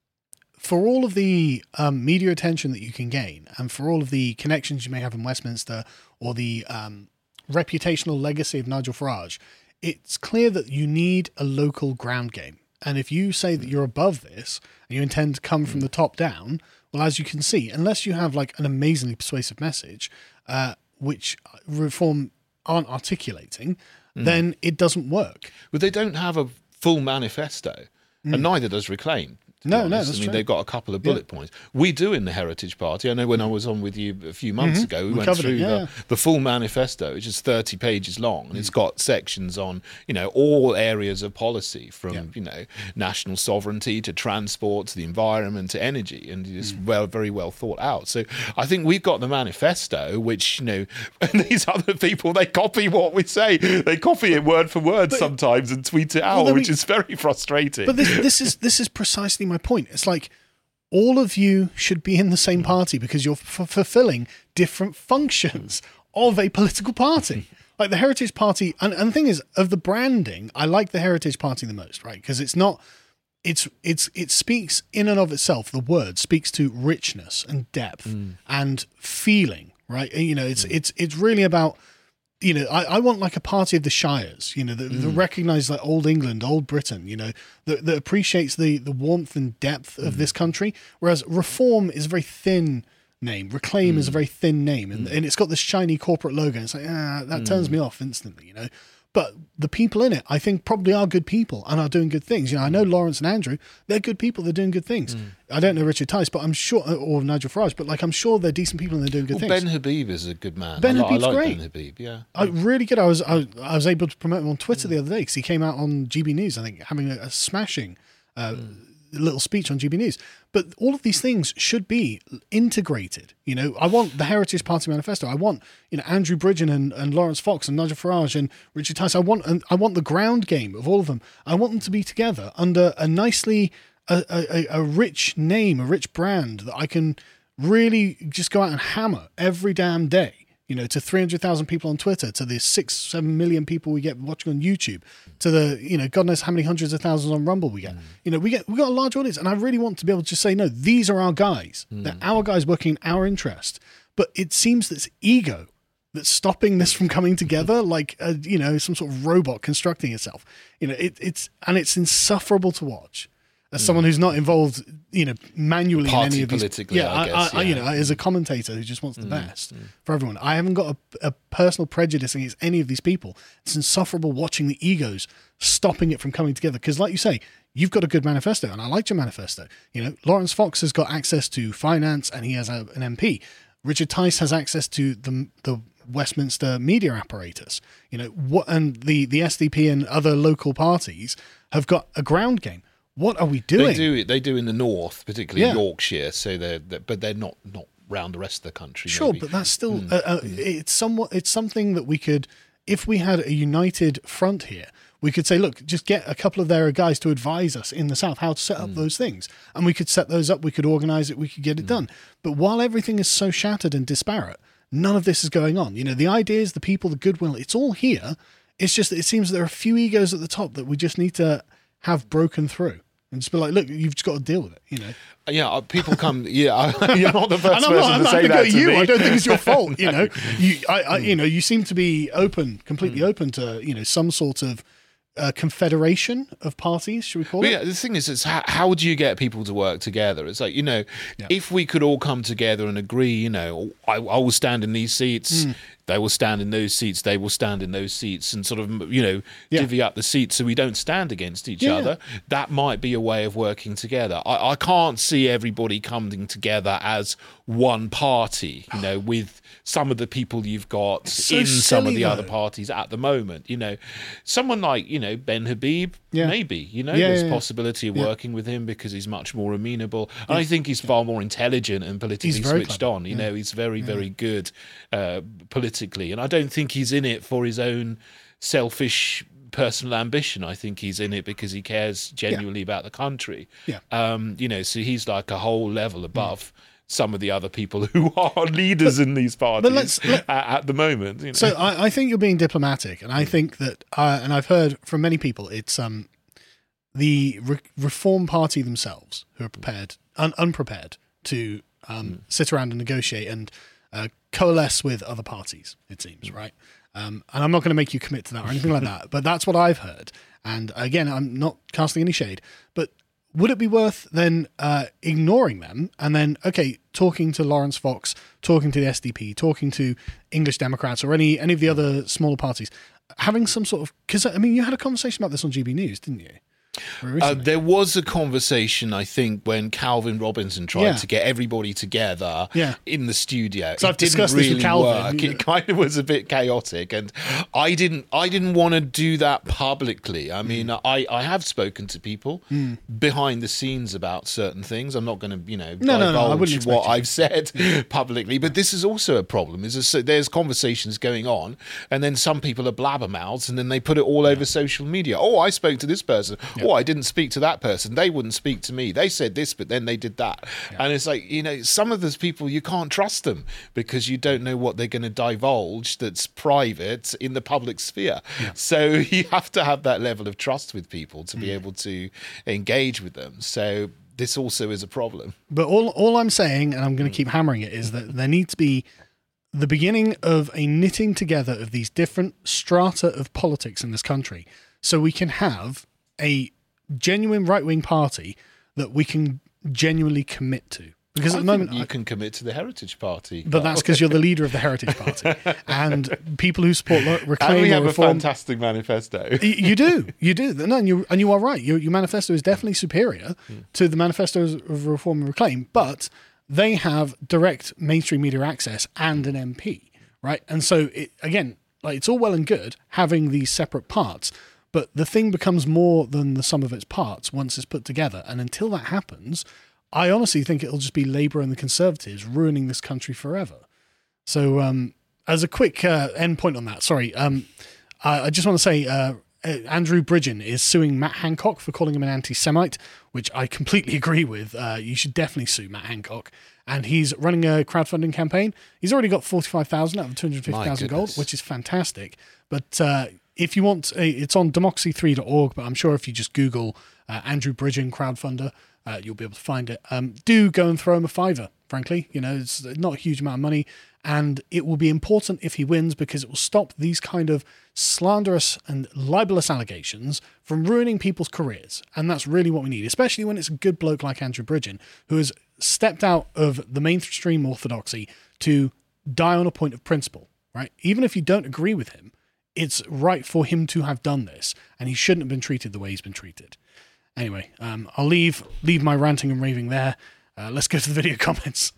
for all of the um, media attention that you can gain, and for all of the connections you may have in Westminster, or the um, reputational legacy of Nigel Farage, it's clear that you need a local ground game. And if you say that you're above this and you intend to come mm. from the top down, well, as you can see, unless you have like an amazingly persuasive message, uh, which Reform aren't articulating, mm. then it doesn't work. Well, they don't have a full manifesto, mm. and neither does Reclaim. No, no, that's I mean, true. they've got a couple of bullet yeah. points. We do in the Heritage Party. I know when I was on with you a few months mm-hmm. ago, we, we went through it, yeah. the, the full manifesto, which is thirty pages long, and mm. it's got sections on, you know, all areas of policy, from yeah. you know, national sovereignty to transport to the environment to energy, and it's mm. well, very well thought out. So I think we've got the manifesto, which, you know, and these other people, they copy what we say, they copy it word for word but, sometimes and tweet it out, well, which we, is very frustrating. But this, this is this is precisely my point. It's like, all of you should be in the same party because you're f- fulfilling different functions of a political party. Like the Heritage Party, and, and the thing is, of the branding, I like the Heritage Party the most, right? Because it's not, it's it's it speaks in and of itself. The word speaks to richness and depth mm. and feeling, right? You know, it's mm. it's it's really about, you know, I, I want like a party of the Shires, you know, that, mm. that recognise like old England, old Britain, you know, that, that appreciates the, the warmth and depth of mm. this country. Whereas Reform is a very thin name. Reclaim mm. is a very thin name. And, mm. and it's got this shiny corporate logo. And it's like, ah, that mm. turns me off instantly, you know. But the people in it, I think, probably are good people and are doing good things. You know, I know Lawrence and Andrew, they're good people, they're doing good things. Mm. I don't know Richard Tice, but I'm sure, or Nigel Farage, but like I'm sure they're decent people and they're doing good well, things. Ben Habib is a good man. Ben I, Habib's I like great. Ben Habib, yeah. I, really good. I was, I, I was able to promote him on Twitter mm. the other day because he came out on G B News, I think, having a, a smashing uh, mm. little speech on G B News. But all of these things should be integrated. You know, I want the Heritage Party manifesto. I want, you know, Andrew Bridgen and, and Lawrence Fox and Nigel Farage and Richard Tice. I want, and I want the ground game of all of them. I want them to be together under a nicely, a, a, a rich name, a rich brand that I can really just go out and hammer every damn day. You know, to three hundred thousand people on Twitter, to the six, seven million people we get watching on YouTube, to the, you know, God knows how many hundreds of thousands on Rumble we get. Mm. You know, we get, we've got a large audience, and I really want to be able to just say, no, these are our guys. Mm. They're our guys working in our interest. But it seems that it's ego that's stopping this from coming together, like, a, you know, some sort of robot constructing itself. You know, it, it's, and it's insufferable to watch. As someone who's not involved, you know, manually Party in any of these, politically, yeah, I, I, guess, I, yeah. you know, as a commentator who just wants the mm, best mm. for everyone, I haven't got a, a personal prejudice against any of these people. It's insufferable watching the egos stopping it from coming together. Because, like you say, you've got a good manifesto, and I liked your manifesto. You know, Lawrence Fox has got access to finance, and he has a, an M P. Richard Tice has access to the the Westminster media apparatus. You know, what, and the the S D P and other local parties have got a ground game. What are we doing? They do it. They do in the north, particularly yeah. Yorkshire. So they're, they're, but they're not not round the rest of the country. Sure, maybe. but that's still mm. uh, uh, mm. it's somewhat. It's something that we could, if we had a united front here, we could say, look, just get a couple of their guys to advise us in the south how to set up mm. those things, and we could set those up. We could organise it. We could get it mm. done. But while everything is so shattered and disparate, none of this is going on. You know, the ideas, the people, the goodwill, it's all here. It's just that it seems there are a few egos at the top that we just need to have broken through. And just be like, look, you've just got to deal with it, you know. Yeah, people come. Yeah, you're not the first and I'm person not, I'm to not say that to to you. me. I don't think it's your fault. You know, No. you, I, I, you know, you seem to be open, completely open to, you know, some sort of uh, confederation of parties. Should we call Well, it? yeah, the thing is, it's how, how do you get people to work together? It's like, you know, Yeah. if we could all come together and agree, you know, I, I will stand in these seats. Mm. They will stand in those seats. They will stand in those seats, and sort of, you know, Yeah. divvy up the seats so we don't stand against each Yeah. other. That might be a way of working together. I, I can't see everybody coming together as one party, you know, with some of the people you've got so in some of silly, the though. other parties at the moment. You know, someone like, you know, Ben Habib, Yeah. maybe, you know, Yeah, there's yeah, yeah. possibility of Yeah. working with him because he's much more amenable. And I think he's far more intelligent and politically He's very switched clever. on. You Yeah. know, he's very, very good uh, politically. And I don't think he's in it for his own selfish personal ambition. I think he's in it because he cares genuinely about the country. Yeah. Um, you know, so he's like a whole level above some of the other people who are leaders in these parties let's- let- at, at the moment. You know? So I, I think you're being diplomatic, and I think that, uh, and I've heard from many people, it's um, the Re- Reform Party themselves who are prepared, un- unprepared to um, Mm. sit around and negotiate and uh, coalesce with other parties. It seems right, um, and I'm not going to make you commit to that or anything like that. But that's what I've heard. And again, I'm not casting any shade, but would it be worth then uh, ignoring them and then, okay, talking to Lawrence Fox, talking to the S D P, talking to English Democrats or any any of the other smaller parties, having some sort of, because I mean, you had a conversation about this on G B News, didn't you? Uh, there was a conversation, I think, when Calvin Robinson tried Yeah. to get everybody together Yeah. in the studio. So it I've didn't discussed this really with Calvin, work. you know. It kind of was a bit chaotic, and I didn't. I didn't want to do that publicly. I mean, Mm. I, I have spoken to people behind the scenes about certain things. I'm not going to, you know, No, no, no, I wouldn't divulge expect what you to. I've said publicly. But this is also a problem. Is a, there's conversations going on, and then some people are blabbermouths, and then they put it all over social media. Oh, I spoke to this person. Oh, I didn't speak to that person. They wouldn't speak to me. They said this, but then they did that. And it's like, you know, some of those people, you can't trust them because you don't know what they're going to divulge that's private in the public sphere. Yeah. So you have to have that level of trust with people to be able to engage with them. So this also is a problem. But all all I'm saying, and I'm going to keep hammering it, is that there needs to be the beginning of a knitting together of these different strata of politics in this country so we can have a genuine right-wing party that we can genuinely commit to. Because I at the moment you I, can commit to the Heritage Party, but that's because you're the leader of the Heritage Party, and people who support lo- reclaim and we or have reform, a fantastic manifesto. y- you do, you do, no, and you and you are right. Your, your manifesto is definitely superior mm. to the manifestos of Reform and Reclaim, but they have direct mainstream media access and an M P, right? And so it, again, like it's all well and good having these separate parts, but the thing becomes more than the sum of its parts once it's put together, and until that happens, I honestly think it'll just be Labour and the Conservatives ruining this country forever. So um, as a quick uh, end point on that, sorry, um, I, I just want to say uh, Andrew Bridgen is suing Matt Hancock for calling him an anti-Semite, which I completely agree with. Uh, you should definitely sue Matt Hancock. And he's running a crowdfunding campaign. He's already got forty-five thousand out of two hundred fifty thousand gold, which is fantastic. But uh, if you want, a, it's on democracy three dot org, but I'm sure if you just Google uh, Andrew Bridgen crowdfunder, Uh, you'll be able to find it. Um, do go and throw him a fiver, frankly. You know, it's not a huge amount of money, and it will be important if he wins because it will stop these kind of slanderous and libelous allegations from ruining people's careers. And that's really what we need, especially when it's a good bloke like Andrew Bridgen, who has stepped out of the mainstream orthodoxy to die on a point of principle, right? Even if you don't agree with him, it's right for him to have done this, and he shouldn't have been treated the way he's been treated. Anyway, um, I'll leave leave my ranting and raving there. Uh, let's go to the video comments.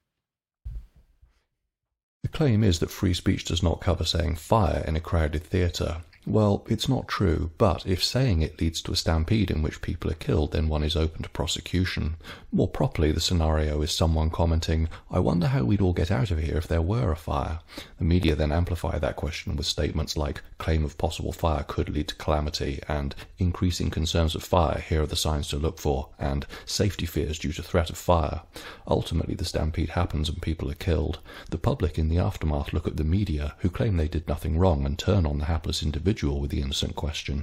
The claim is that free speech does not cover saying fire in a crowded theatre. Well, it's not true, but if saying it leads to a stampede in which people are killed, then one is open to prosecution. More properly, the scenario is someone commenting, "I wonder how we'd all get out of here if there were a fire." The media then amplify that question with statements like, "Claim of possible fire could lead to calamity," and "Increasing concerns of fire, here are the signs to look for," and "Safety fears due to threat of fire." Ultimately, the stampede happens and people are killed. The public in the aftermath look at the media, who claim they did nothing wrong, and turn on the hapless individual with the innocent question.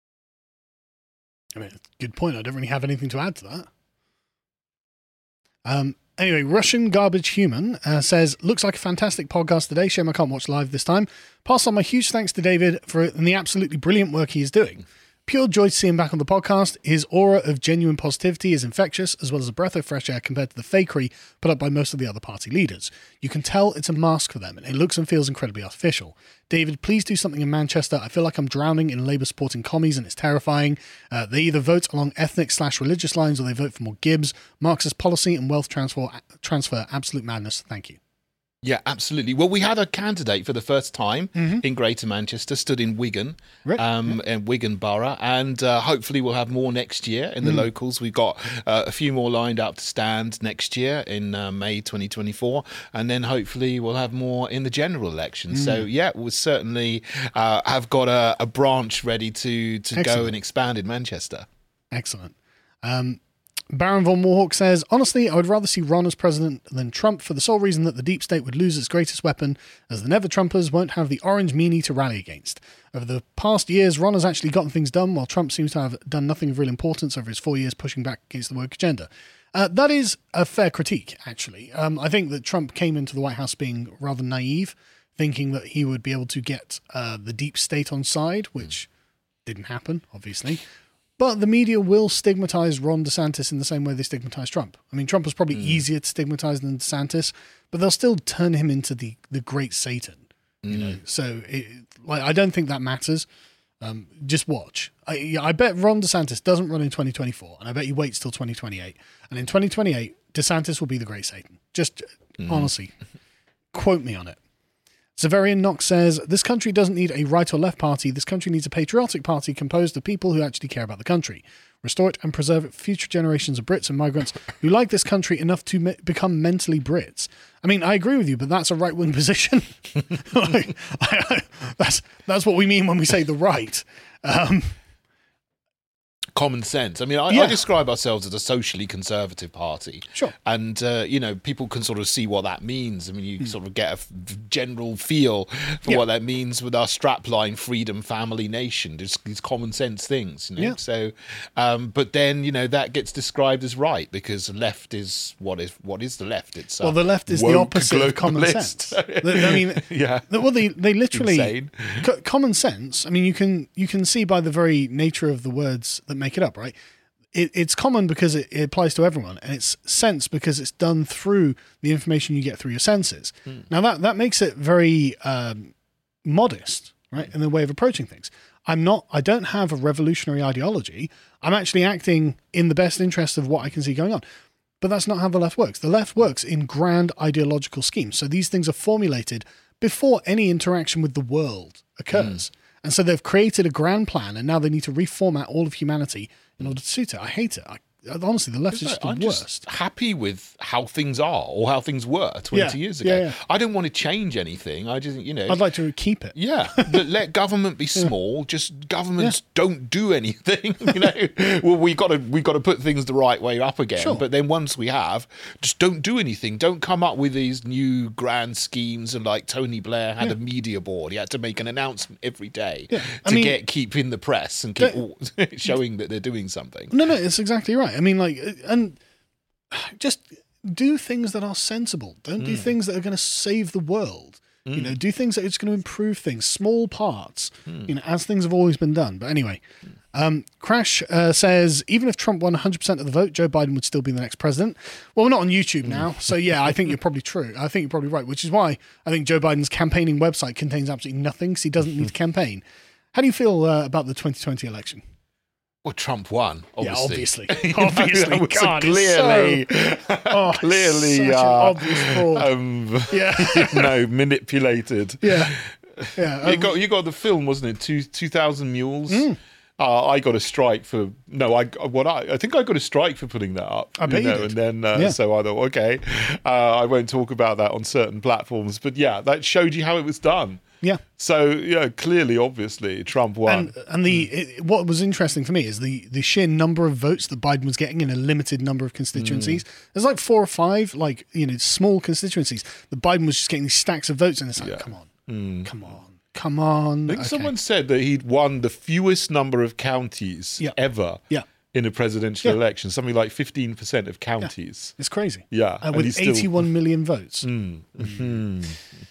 I mean, good point. I don't really have anything to add to that. Um, anyway, Russian Garbage Human uh, says, "Looks like a fantastic podcast today. Shame I can't watch live this time. Pass on my huge thanks to David for and the absolutely brilliant work he is doing. Pure joy to see him back on the podcast. His aura of genuine positivity is infectious, as well as a breath of fresh air compared to the fakery put up by most of the other party leaders. You can tell it's a mask for them, and it looks and feels incredibly artificial. David, please do something in Manchester. I feel like I'm drowning in Labour supporting commies, and it's terrifying. Uh, they either vote along ethnic slash religious lines, or they vote for more Gibbs. Marxist policy and wealth transfer, transfer absolute madness. Thank you." Yeah, absolutely. Well, we had a candidate for the first time mm-hmm. in Greater Manchester, stood in Wigan, right. um, yeah. in Wigan Borough, and uh, hopefully we'll have more next year in the mm. locals. We've got uh, a few more lined up to stand next year in uh, May twenty twenty-four, and then hopefully we'll have more in the general election. Mm. So, yeah, we'll certainly uh, have got a, a branch ready to, to go and expand in Manchester. Excellent. Um Baron von Warhawk says, "Honestly, I would rather see Ron as president than Trump for the sole reason that the deep state would lose its greatest weapon, as the Never-Trumpers won't have the orange meanie to rally against. Over the past years, Ron has actually gotten things done, while Trump seems to have done nothing of real importance over his four years pushing back against the woke agenda." Uh, that is a fair critique, actually. Um, I think that Trump came into the White House being rather naive, thinking that he would be able to get uh, the deep state on side, which didn't happen, obviously. But the media will stigmatize Ron DeSantis in the same way they stigmatize Trump. I mean, Trump was probably mm. easier to stigmatize than DeSantis, but they'll still turn him into the, the great Satan. You mm. know, so it, like I don't think that matters. Um, just watch. I, I bet Ron DeSantis doesn't run in twenty twenty-four, and I bet he waits till twenty twenty-eight. And in twenty twenty-eight, DeSantis will be the great Satan. Just mm. honestly, quote me on it. Severian Knox says, "This country doesn't need a right or left party. This country needs a patriotic party composed of people who actually care about the country. Restore it and preserve it for future generations of Brits and migrants who like this country enough to me- become mentally Brits." I mean, I agree with you, but that's a right-wing position. like, I, I, that's that's what we mean when we say the right. Um, Common sense. I mean, I, yeah. I describe ourselves as a socially conservative party. Sure. And, uh, you know, people can sort of see what that means. I mean, you mm. sort of get a f- general feel for yeah. what that means with our strapline, freedom, family, nation. Just these common sense things, you know. Yeah. So, um, but then, you know, that gets described as right because left is what is what is the left? It's well, the left is the opposite of common sense. I mean, yeah. Well, they they literally co- common sense. I mean, you can you can see by the very nature of the words that make it up, right? it, it's common because it, it applies to everyone, and it's sense because it's done through the information you get through your senses. Mm. Now that that makes it very um, modest, right, in the way of approaching things. I'm not. I don't have a revolutionary ideology. I'm actually acting in the best interest of what I can see going on. But that's not how the left works. The left works in grand ideological schemes. So these things are formulated before any interaction with the world occurs. Mm. And so they've created a grand plan, and now they need to reformat all of humanity in order to suit it. I hate it. I, honestly, the left is just the I'm worst. Just happy with how things are or how things were twenty yeah. years ago. Yeah, yeah. I don't want to change anything. I just, you know, I'd like to keep it. Yeah, but let government be small. Yeah. Just governments yeah. don't do anything. You know, well, we got to we got to put things the right way up again. Sure. But then once we have, just don't do anything. Don't come up with these new grand schemes. And like Tony Blair had yeah. a media board. He had to make an announcement every day yeah. I to mean, get keep in the press and keep all, showing that they're doing something. No, no, it's exactly right. I mean, like. And just do things that are sensible. Don't mm. do things that are going to save the world. Mm. You know, do things that are just going to improve things, small parts, mm. you know, as things have always been done. But anyway, um, Crash uh, says, even if Trump won one hundred percent of the vote, Joe Biden would still be the next president. Well, we're not on YouTube now. So yeah, I think you're probably true. I think you're probably right, which is why I think Joe Biden's campaigning website contains absolutely nothing because he doesn't need to campaign. How do you feel uh, about the twenty twenty election? Well, Trump won, obviously. Yeah, obviously. Obviously. God, clearly, so, oh, clearly, such uh, an obvious fraud. Um, yeah. no, manipulated. Yeah. Yeah. Um, you got you got the film, wasn't it? Two two thousand Mules. Mm. Uh, I got a strike for no. I what I I think I got a strike for putting that up. I bet you, know, you and then uh, yeah. so I thought, okay, uh, I won't talk about that on certain platforms. But yeah, that showed you how it was done. Yeah. So yeah, clearly, obviously, Trump won. And, and the it, what was interesting for me is the the sheer number of votes that Biden was getting in a limited number of constituencies. Mm. There's like four or five, like you know, small constituencies. The Biden was just getting these stacks of votes, and it's like, yeah. come on, mm. come on, come on. I think okay. someone said that he'd won the fewest number of counties yeah. ever. Yeah. In a presidential yeah. election, something like fifteen percent of counties. Yeah. It's crazy. Yeah. Uh, with eighty-one still... million votes. Mm. Mm-hmm.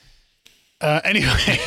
Uh, anyway,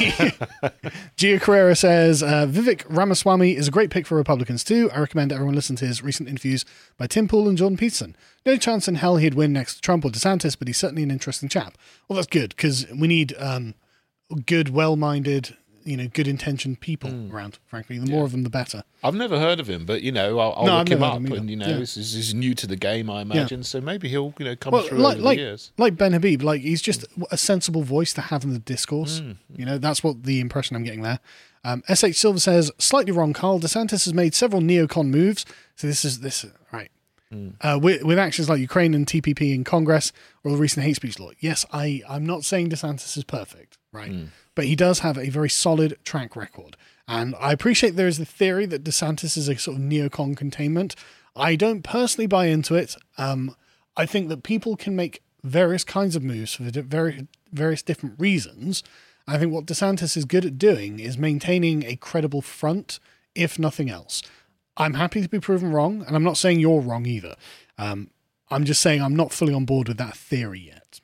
Gia Carrera says, uh, Vivek Ramaswamy is a great pick for Republicans too. I recommend everyone listen to his recent interviews by Tim Pool and Jordan Peterson. No chance in hell he'd win next to Trump or DeSantis, but he's certainly an interesting chap. Well, that's good, because we need um, good, well-minded, you know, good-intentioned people mm. around, frankly. The more yeah. of them, the better. I've never heard of him, but, you know, I'll, I'll no, look him up, him and, you know, yeah. he's, he's new to the game, I imagine, yeah. so maybe he'll, you know, come well, through like, over like, the years. Like Ben Habib, like, he's just a sensible voice to have in the discourse. Mm. You know, that's what the impression I'm getting there. Um, S H Silver says, slightly wrong, Carl. DeSantis has made several neocon moves, so this is, this right. Mm. Uh, with, with actions like Ukraine and T P P in Congress or the recent hate speech law. Yes, I, I'm not saying DeSantis is perfect, right? Mm. But he does have a very solid track record. And I appreciate there is the theory that DeSantis is a sort of neocon containment. I don't personally buy into it. Um, I think that people can make various kinds of moves for very various different reasons. I think what DeSantis is good at doing is maintaining a credible front, if nothing else. I'm happy to be proven wrong, and I'm not saying you're wrong either. Um, I'm just saying I'm not fully on board with that theory yet.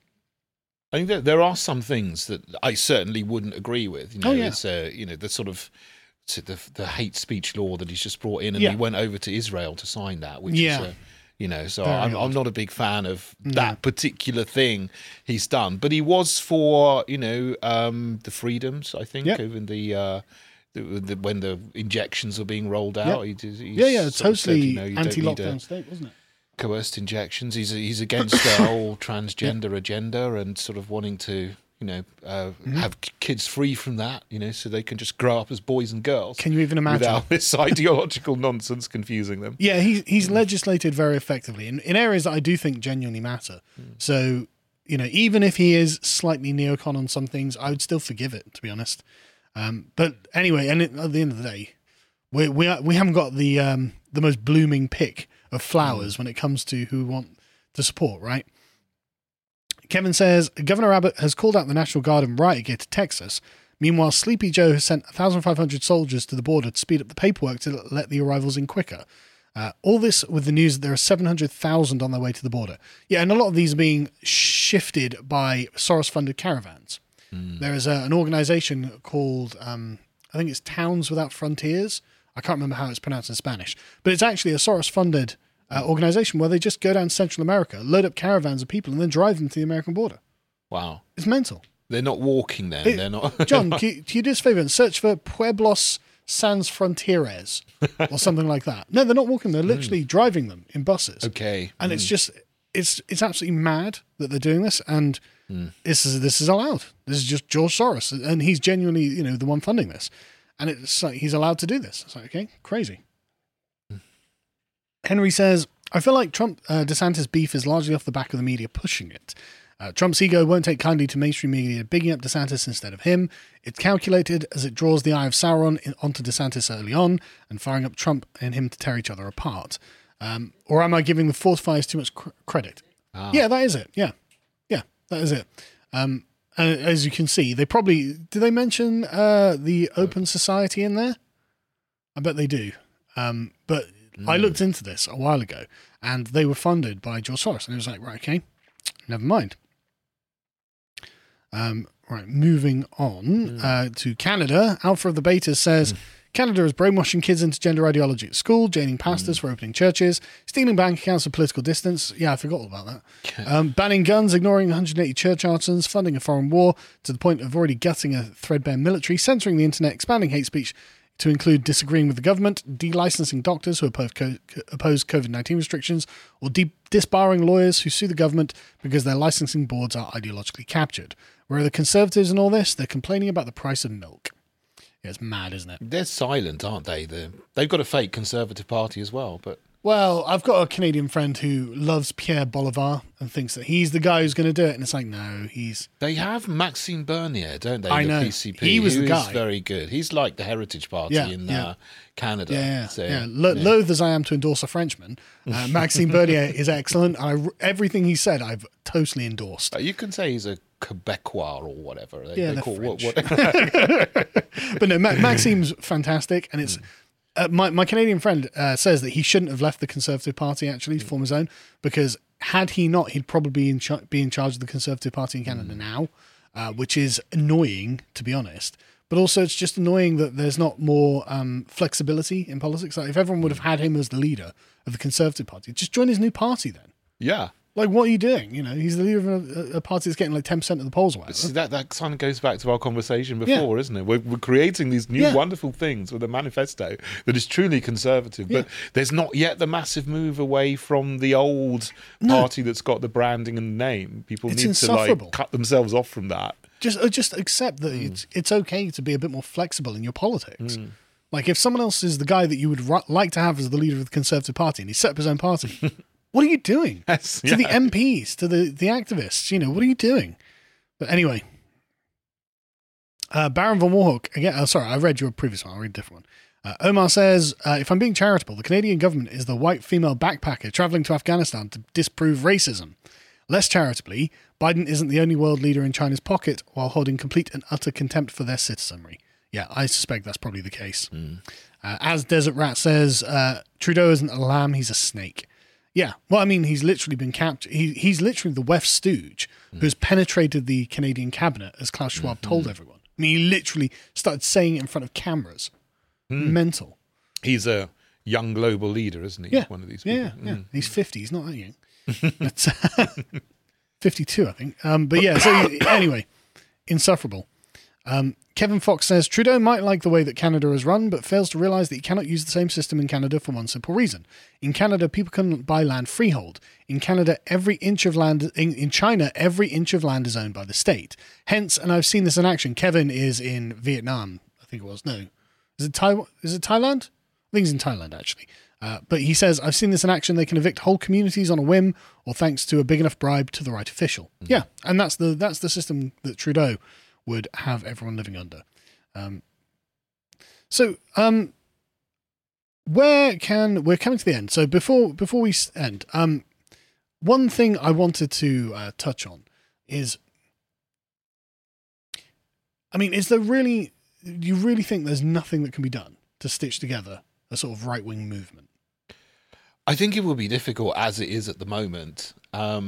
I think that there are some things that I certainly wouldn't agree with. You know, oh, yeah. it's uh, you know the sort of the the hate speech law that he's just brought in, and yeah. he went over to Israel to sign that, which yeah. is uh, you know, so Very I'm odd. I'm not a big fan of No. that particular thing he's done, but he was for you know um, the freedoms. I think Yep. even the. Uh, the, the, when the injections were being rolled out, Yep. he, he's Yeah, yeah, sort of said, totally you know, you don't need anti-lockdown a- state, wasn't it? coerced injections. He's he's against the whole transgender agenda and sort of wanting to, you know, uh, Mm-hmm. have k- kids free from that, you know, so they can just grow up as boys and girls. Can you even imagine? Without this ideological nonsense confusing them. Yeah, he's he's legislated very effectively in, in areas that I do think genuinely matter. Hmm. So, you know, even if he is slightly neocon on some things, I would still forgive it, to be honest. Um, but anyway, and it, at the end of the day, we we are, we haven't got the um, the most blooming pick of flowers Hmm. when it comes to who we want to support, right? Kevin says, Governor Abbott has called out the National Guard and riot gear to Texas. Meanwhile, Sleepy Joe has sent one thousand five hundred soldiers to the border to speed up the paperwork to let the arrivals in quicker. Uh, all this with the news that there are seven hundred thousand on their way to the border. Yeah, and a lot of these are being shifted by Soros-funded caravans. Mm. There is a, an organization called, um, I think it's Towns Without Frontiers. I can't remember how it's pronounced in Spanish, but it's actually a Soros-funded uh, organization where they just go down to Central America, load up caravans of people, and then drive them to the American border. Wow. It's mental. They're not walking then. It- They're not. John, can you, can you do us a favor and search for Pueblos Sans Frontieres or something like that? No, they're not walking. They're literally driving them in buses. Okay. And it's just, it's it's absolutely mad that they're doing this, and this is this is allowed. This is just George Soros, and he's genuinely, you know, the one funding this, and it's like he's allowed to do this. It's like, okay, crazy. Henry says, I feel like Trump uh, DeSantis beef is largely off the back of the media pushing it. Uh, Trump's ego won't take kindly to mainstream media bigging up DeSantis instead of him. It's calculated as it draws the eye of Sauron in, onto DeSantis early on and firing up Trump and him to tear each other apart. Um, or am I giving the Fortifiers too much cr- credit? Ah. Yeah, that is it. Yeah. Yeah, that is it. Um, and as you can see, they probably... Do they mention uh, the Open Society in there? I bet they do. Um, but I looked into this a while ago, and they were funded by George Soros. And it was like, right, okay, never mind. Um, right, moving on mm. uh, to Canada. Alpha of the Betas says, mm. Canada is brainwashing kids into gender ideology at school, jailing pastors mm. for opening churches, stealing bank accounts for political distance. Yeah, I forgot all about that. um, banning guns, ignoring one hundred eighty church artisans, funding a foreign war to the point of already gutting a threadbare military, censoring the internet, expanding hate speech to include disagreeing with the government, delicensing doctors who oppose, co- oppose COVID nineteen restrictions, or de- disbarring lawyers who sue the government because their licensing boards are ideologically captured. Where are the Conservatives in all this? They're complaining about the price of milk. Yeah, it's mad, isn't it? They're silent, aren't they? They're, they've got a fake Conservative Party as well, but... Well, I've got a Canadian friend who loves Pierre Bolivar and thinks that he's the guy who's going to do it, and it's like, no, he's... They have Maxime Bernier, don't they? I the know. P C P, He was who the guy. is very good. He's like the Heritage Party Yeah, in yeah. Uh, Canada. Yeah, yeah, So, yeah. Lo- yeah. Loath as I am to endorse a Frenchman, uh, Maxime Bernier is excellent. I, everything he said, I've totally endorsed. Uh, You can say he's a Quebecois or whatever. They, Yeah, they they're call French. what, what But no, Ma- Maxime's fantastic, and it's uh, my my Canadian friend uh, says that he shouldn't have left the Conservative Party actually to form his own, because had he not, he'd probably be in, ch- be in charge of the Conservative Party in Canada now, uh, which is annoying, to be honest. But also, it's just annoying that there's not more um, flexibility in politics. Like, if everyone would have had him as the leader of the Conservative Party, just join his new party then. Yeah. Like, what are you doing? You know, he's the leader of a, a party that's getting like ten percent of the polls or whatever. See, that, that kind of goes back to our conversation before, isn't it? We're, we're creating these new Yeah. wonderful things with a manifesto that is truly conservative, but there's not yet the massive move away from the old party that's got the branding and the name. People It's need insufferable. to like cut themselves off from that. Just uh, just accept that it's it's okay to be a bit more flexible in your politics. Like, if someone else is the guy that you would ri- like to have as the leader of the Conservative Party, and he set up his own party, what are you doing? Yes, To the yeah. M Ps, to the, the activists, you know, what are you doing? But anyway, uh, Baron von Warhawk, again, oh, sorry, I read your previous one, I'll read a different one. Uh, Omar says, uh, if I'm being charitable, the Canadian government is the white female backpacker traveling to Afghanistan to disprove racism. Less charitably, Biden isn't the only world leader in China's pocket while holding complete and utter contempt for their citizenry. Yeah, I suspect that's probably the case. Mm. Uh, as Desert Rat says, uh, Trudeau isn't a lamb, he's a snake. Yeah, well, I mean, he's literally been captured. He, he's literally the Weft stooge Mm. who's penetrated the Canadian cabinet, as Klaus Schwab Mm-hmm. told everyone. I mean, he literally started saying it in front of cameras. Mm. Mental. He's a young global leader, isn't he? Yeah. One of these Yeah, people. yeah, yeah. Mm. He's fifty. He's not that young. But, uh, fifty-two, I think. Um, but yeah, so anyway, insufferable. Um, Kevin Fox says, Trudeau might like the way that Canada is run, but fails to realise that he cannot use the same system in Canada for one simple reason. In Canada, people can buy land freehold. In Canada, every inch of land, in, in China, every inch of land is owned by the state. Hence, and I've seen this in action, Kevin is in Vietnam, I think it was. No. Is it Taiwan? Is it Thailand? I think he's in Thailand, actually. Uh, but he says, I've seen this in action. They can evict whole communities on a whim or thanks to a big enough bribe to the right official. Mm. Yeah, and that's the that's the system that Trudeau would have everyone living under. Um, so, um, where can we're coming to the end? So before before we end, um, one thing I wanted to uh, touch on is, I mean, is there really? Do you really think there's nothing that can be done to stitch together a sort of right wing movement? I think it will be difficult as it is at the moment. Um,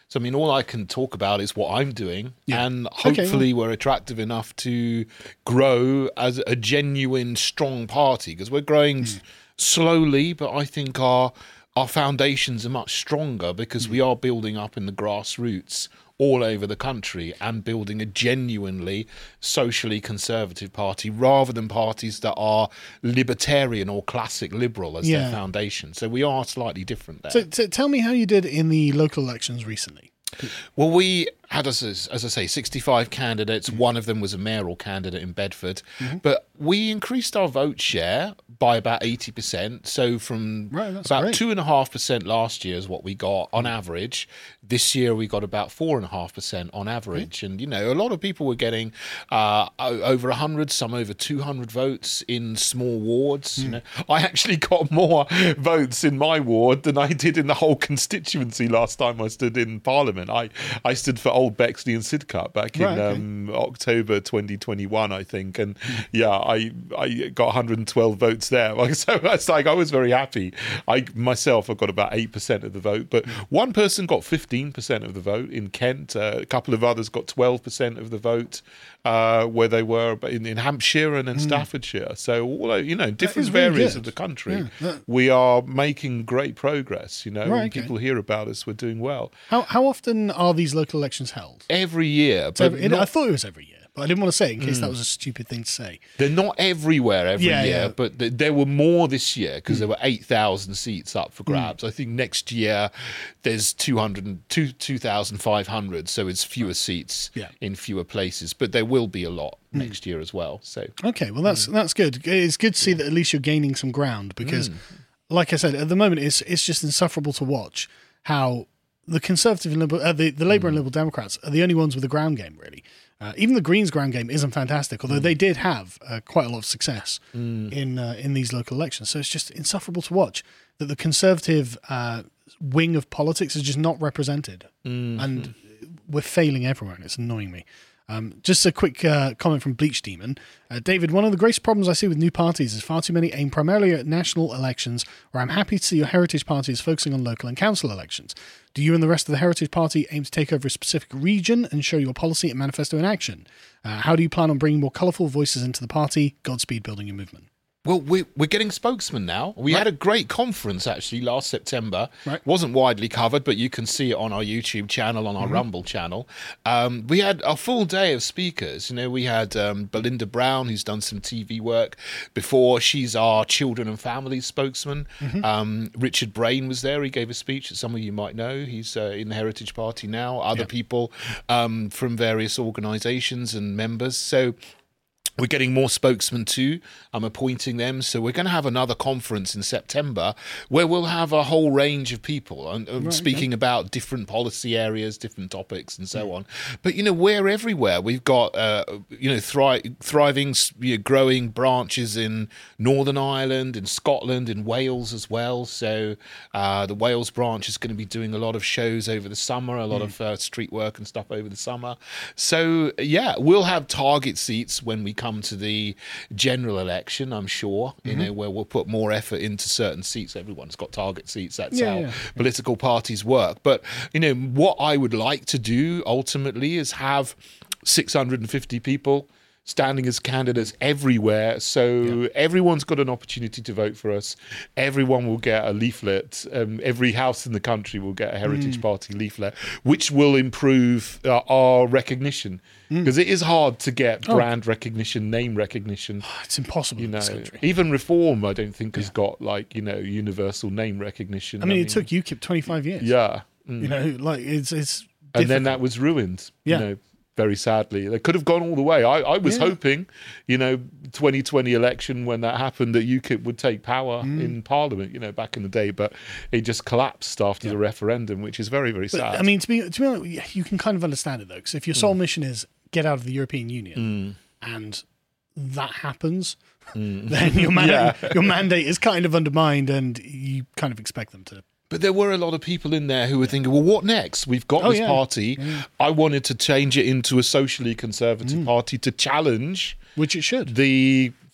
So, I mean, all I can talk about is what I'm doing. Yeah. And Okay, hopefully we're attractive enough to grow as a genuine, strong party, because we're growing mm. slowly, but I think our our foundations are much stronger because mm. we are building up in the grassroots all over the country and building a genuinely socially conservative party rather than parties that are libertarian or classic liberal as yeah. their foundation. So we are slightly different there. So, so tell me how you did in the local elections recently. Well, we had, as, as I say, sixty-five candidates. Mm-hmm. One of them was a mayoral candidate in Bedford. Mm-hmm. But we increased our vote share by about eighty percent. So from right, that's about great. two point five percent last year is what we got on average. This year we got about four point five percent on average. Mm-hmm. And, you know, a lot of people were getting uh, over one hundred, some over two hundred votes in small wards. Mm-hmm. You know, I actually got more votes in my ward than I did in the whole constituency last time I stood in Parliament. I, I stood for Old Bexley and Sidcup back in right, okay. um, October twenty twenty-one, I think. And yeah, I I got one hundred twelve votes there. So it's like I was very happy. I myself, I got about eight percent of the vote, but one person got fifteen percent of the vote in Kent. Uh, a couple of others got twelve percent of the vote uh, where they were in, in Hampshire and in mm. Staffordshire. So, all you know, different really areas good. of the country, yeah, that... we are making great progress. You know, right, when okay. people hear about us, we're doing well. How how often are these local elections held? Every year. But every, not, I thought it was every year, but I didn't want to say it in case mm. that was a stupid thing to say. They're not everywhere every yeah, year, yeah. but th- there were more this year because mm. there were eight thousand seats up for grabs. Mm. I think next year there's two hundred, two thousand five hundred, so it's fewer seats yeah. in fewer places, but there will be a lot mm. next year as well. So okay, well that's mm. that's good. It's good to see yeah. that at least you're gaining some ground because, mm. like I said, at the moment it's it's just insufferable to watch how the Conservative and Liberal, uh, the, the Labour mm. and Liberal Democrats are the only ones with a ground game, really. Uh, even the Greens' ground game isn't fantastic, although mm. they did have uh, quite a lot of success mm. in uh, in these local elections. So it's just insufferable to watch that the Conservative uh, wing of politics is just not represented. Mm. And we're failing everywhere, and it's annoying me. Um, just a quick uh, comment from Bleach Demon. Uh, David, one of the greatest problems I see with new parties is far too many aim primarily at national elections, where I'm happy to see your Heritage Party is focusing on local and council elections. Do you and the rest of the Heritage Party aim to take over a specific region and show your policy and manifesto in action? Uh, how do you plan on bringing more colourful voices into the party? Godspeed building your movement. Well, we, we're getting spokesmen now. We right. had a great conference, actually, last September. Right. Wasn't widely covered, but you can see it on our YouTube channel, on our mm-hmm. Rumble channel. Um, we had a full day of speakers. You know, we had um, Belinda Brown, who's done some T V work before. She's our children and families spokesman. Mm-hmm. Um, Richard Brain was there. He gave a speech that some of you might know. He's uh, in the Heritage Party now. Other yep. people um, from various organisations and members. So we're getting more spokesmen too. I'm appointing them. So we're going to have another conference in September where we'll have a whole range of people and, and right, speaking okay. about different policy areas, different topics and so yeah. on. But, you know, we're everywhere. We've got, uh, you know, thri- thriving, you know, growing branches in Northern Ireland, in Scotland, in Wales as well. So uh, the Wales branch is going to be doing a lot of shows over the summer, a lot mm. of uh, street work and stuff over the summer. So, yeah, we'll have target seats when we come to the general election, I'm sure, you mm-hmm. know, where we'll put more effort into certain seats. Everyone's got target seats. That's yeah, how yeah. political parties work. But, you know, what I would like to do ultimately is have six hundred fifty people standing as candidates everywhere. So yeah. everyone's got an opportunity to vote for us. Everyone will get a leaflet. Um, every house in the country will get a Heritage mm. Party leaflet, which will improve uh, our recognition. Because mm. it is hard to get brand oh. recognition, name recognition. It's impossible you know, in this country. Even Reform, I don't think, yeah. has got, like, you know, universal name recognition. I mean, I mean it took UKIP twenty-five years. Yeah. Mm. You know, like, it's it's difficult. And then that was ruined. Yeah. You know, very sadly. They could have gone all the way. I, I was yeah. hoping, you know, twenty twenty election when that happened, that UKIP would take power mm. in Parliament, you know, back in the day, but it just collapsed after yeah. the referendum, which is very, very sad. But, I mean, to be, to be honest, you can kind of understand it, though, because if your sole mm. mission is get out of the European Union mm. and that happens, mm. then your, man- yeah. your mandate is kind of undermined and you kind of expect them to. But there were a lot of people in there who were thinking, well, what next? We've got oh, this yeah. party. Yeah. I wanted to change it into a socially conservative mm. party to challenge... Which it should. The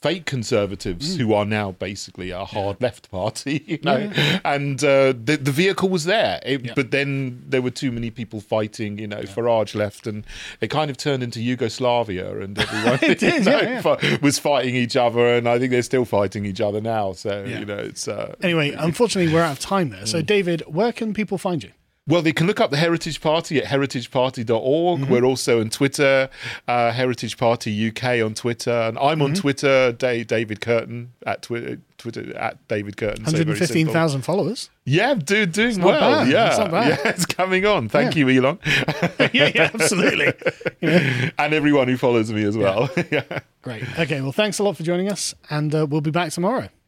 fake conservatives mm. who are now basically a hard yeah. left party, you know, yeah. and uh, the, the vehicle was there, it, yeah. but then there were too many people fighting, you know, yeah. Farage left, and it kind of turned into Yugoslavia, and everyone it did, you know, yeah, yeah. was fighting each other, and I think they're still fighting each other now. So yeah. you know, it's uh, anyway. Unfortunately, we're out of time there. So, David, where can people find you? Well, they can look up the Heritage Party at heritage party dot org. Mm-hmm. We're also on Twitter, uh, Heritage Party U K on Twitter. And I'm mm-hmm. on Twitter, Dave, David Curtin, at Twitter, Twitter at David Curtin. one hundred fifteen thousand so followers. Yeah, dude, doing well. Bad. Yeah. It's not bad. Yeah, it's coming on. Thank yeah. you, Elon. yeah, yeah, absolutely. Yeah. And everyone who follows me as well. Yeah. yeah. Great. Okay, well, thanks a lot for joining us. And uh, we'll be back tomorrow.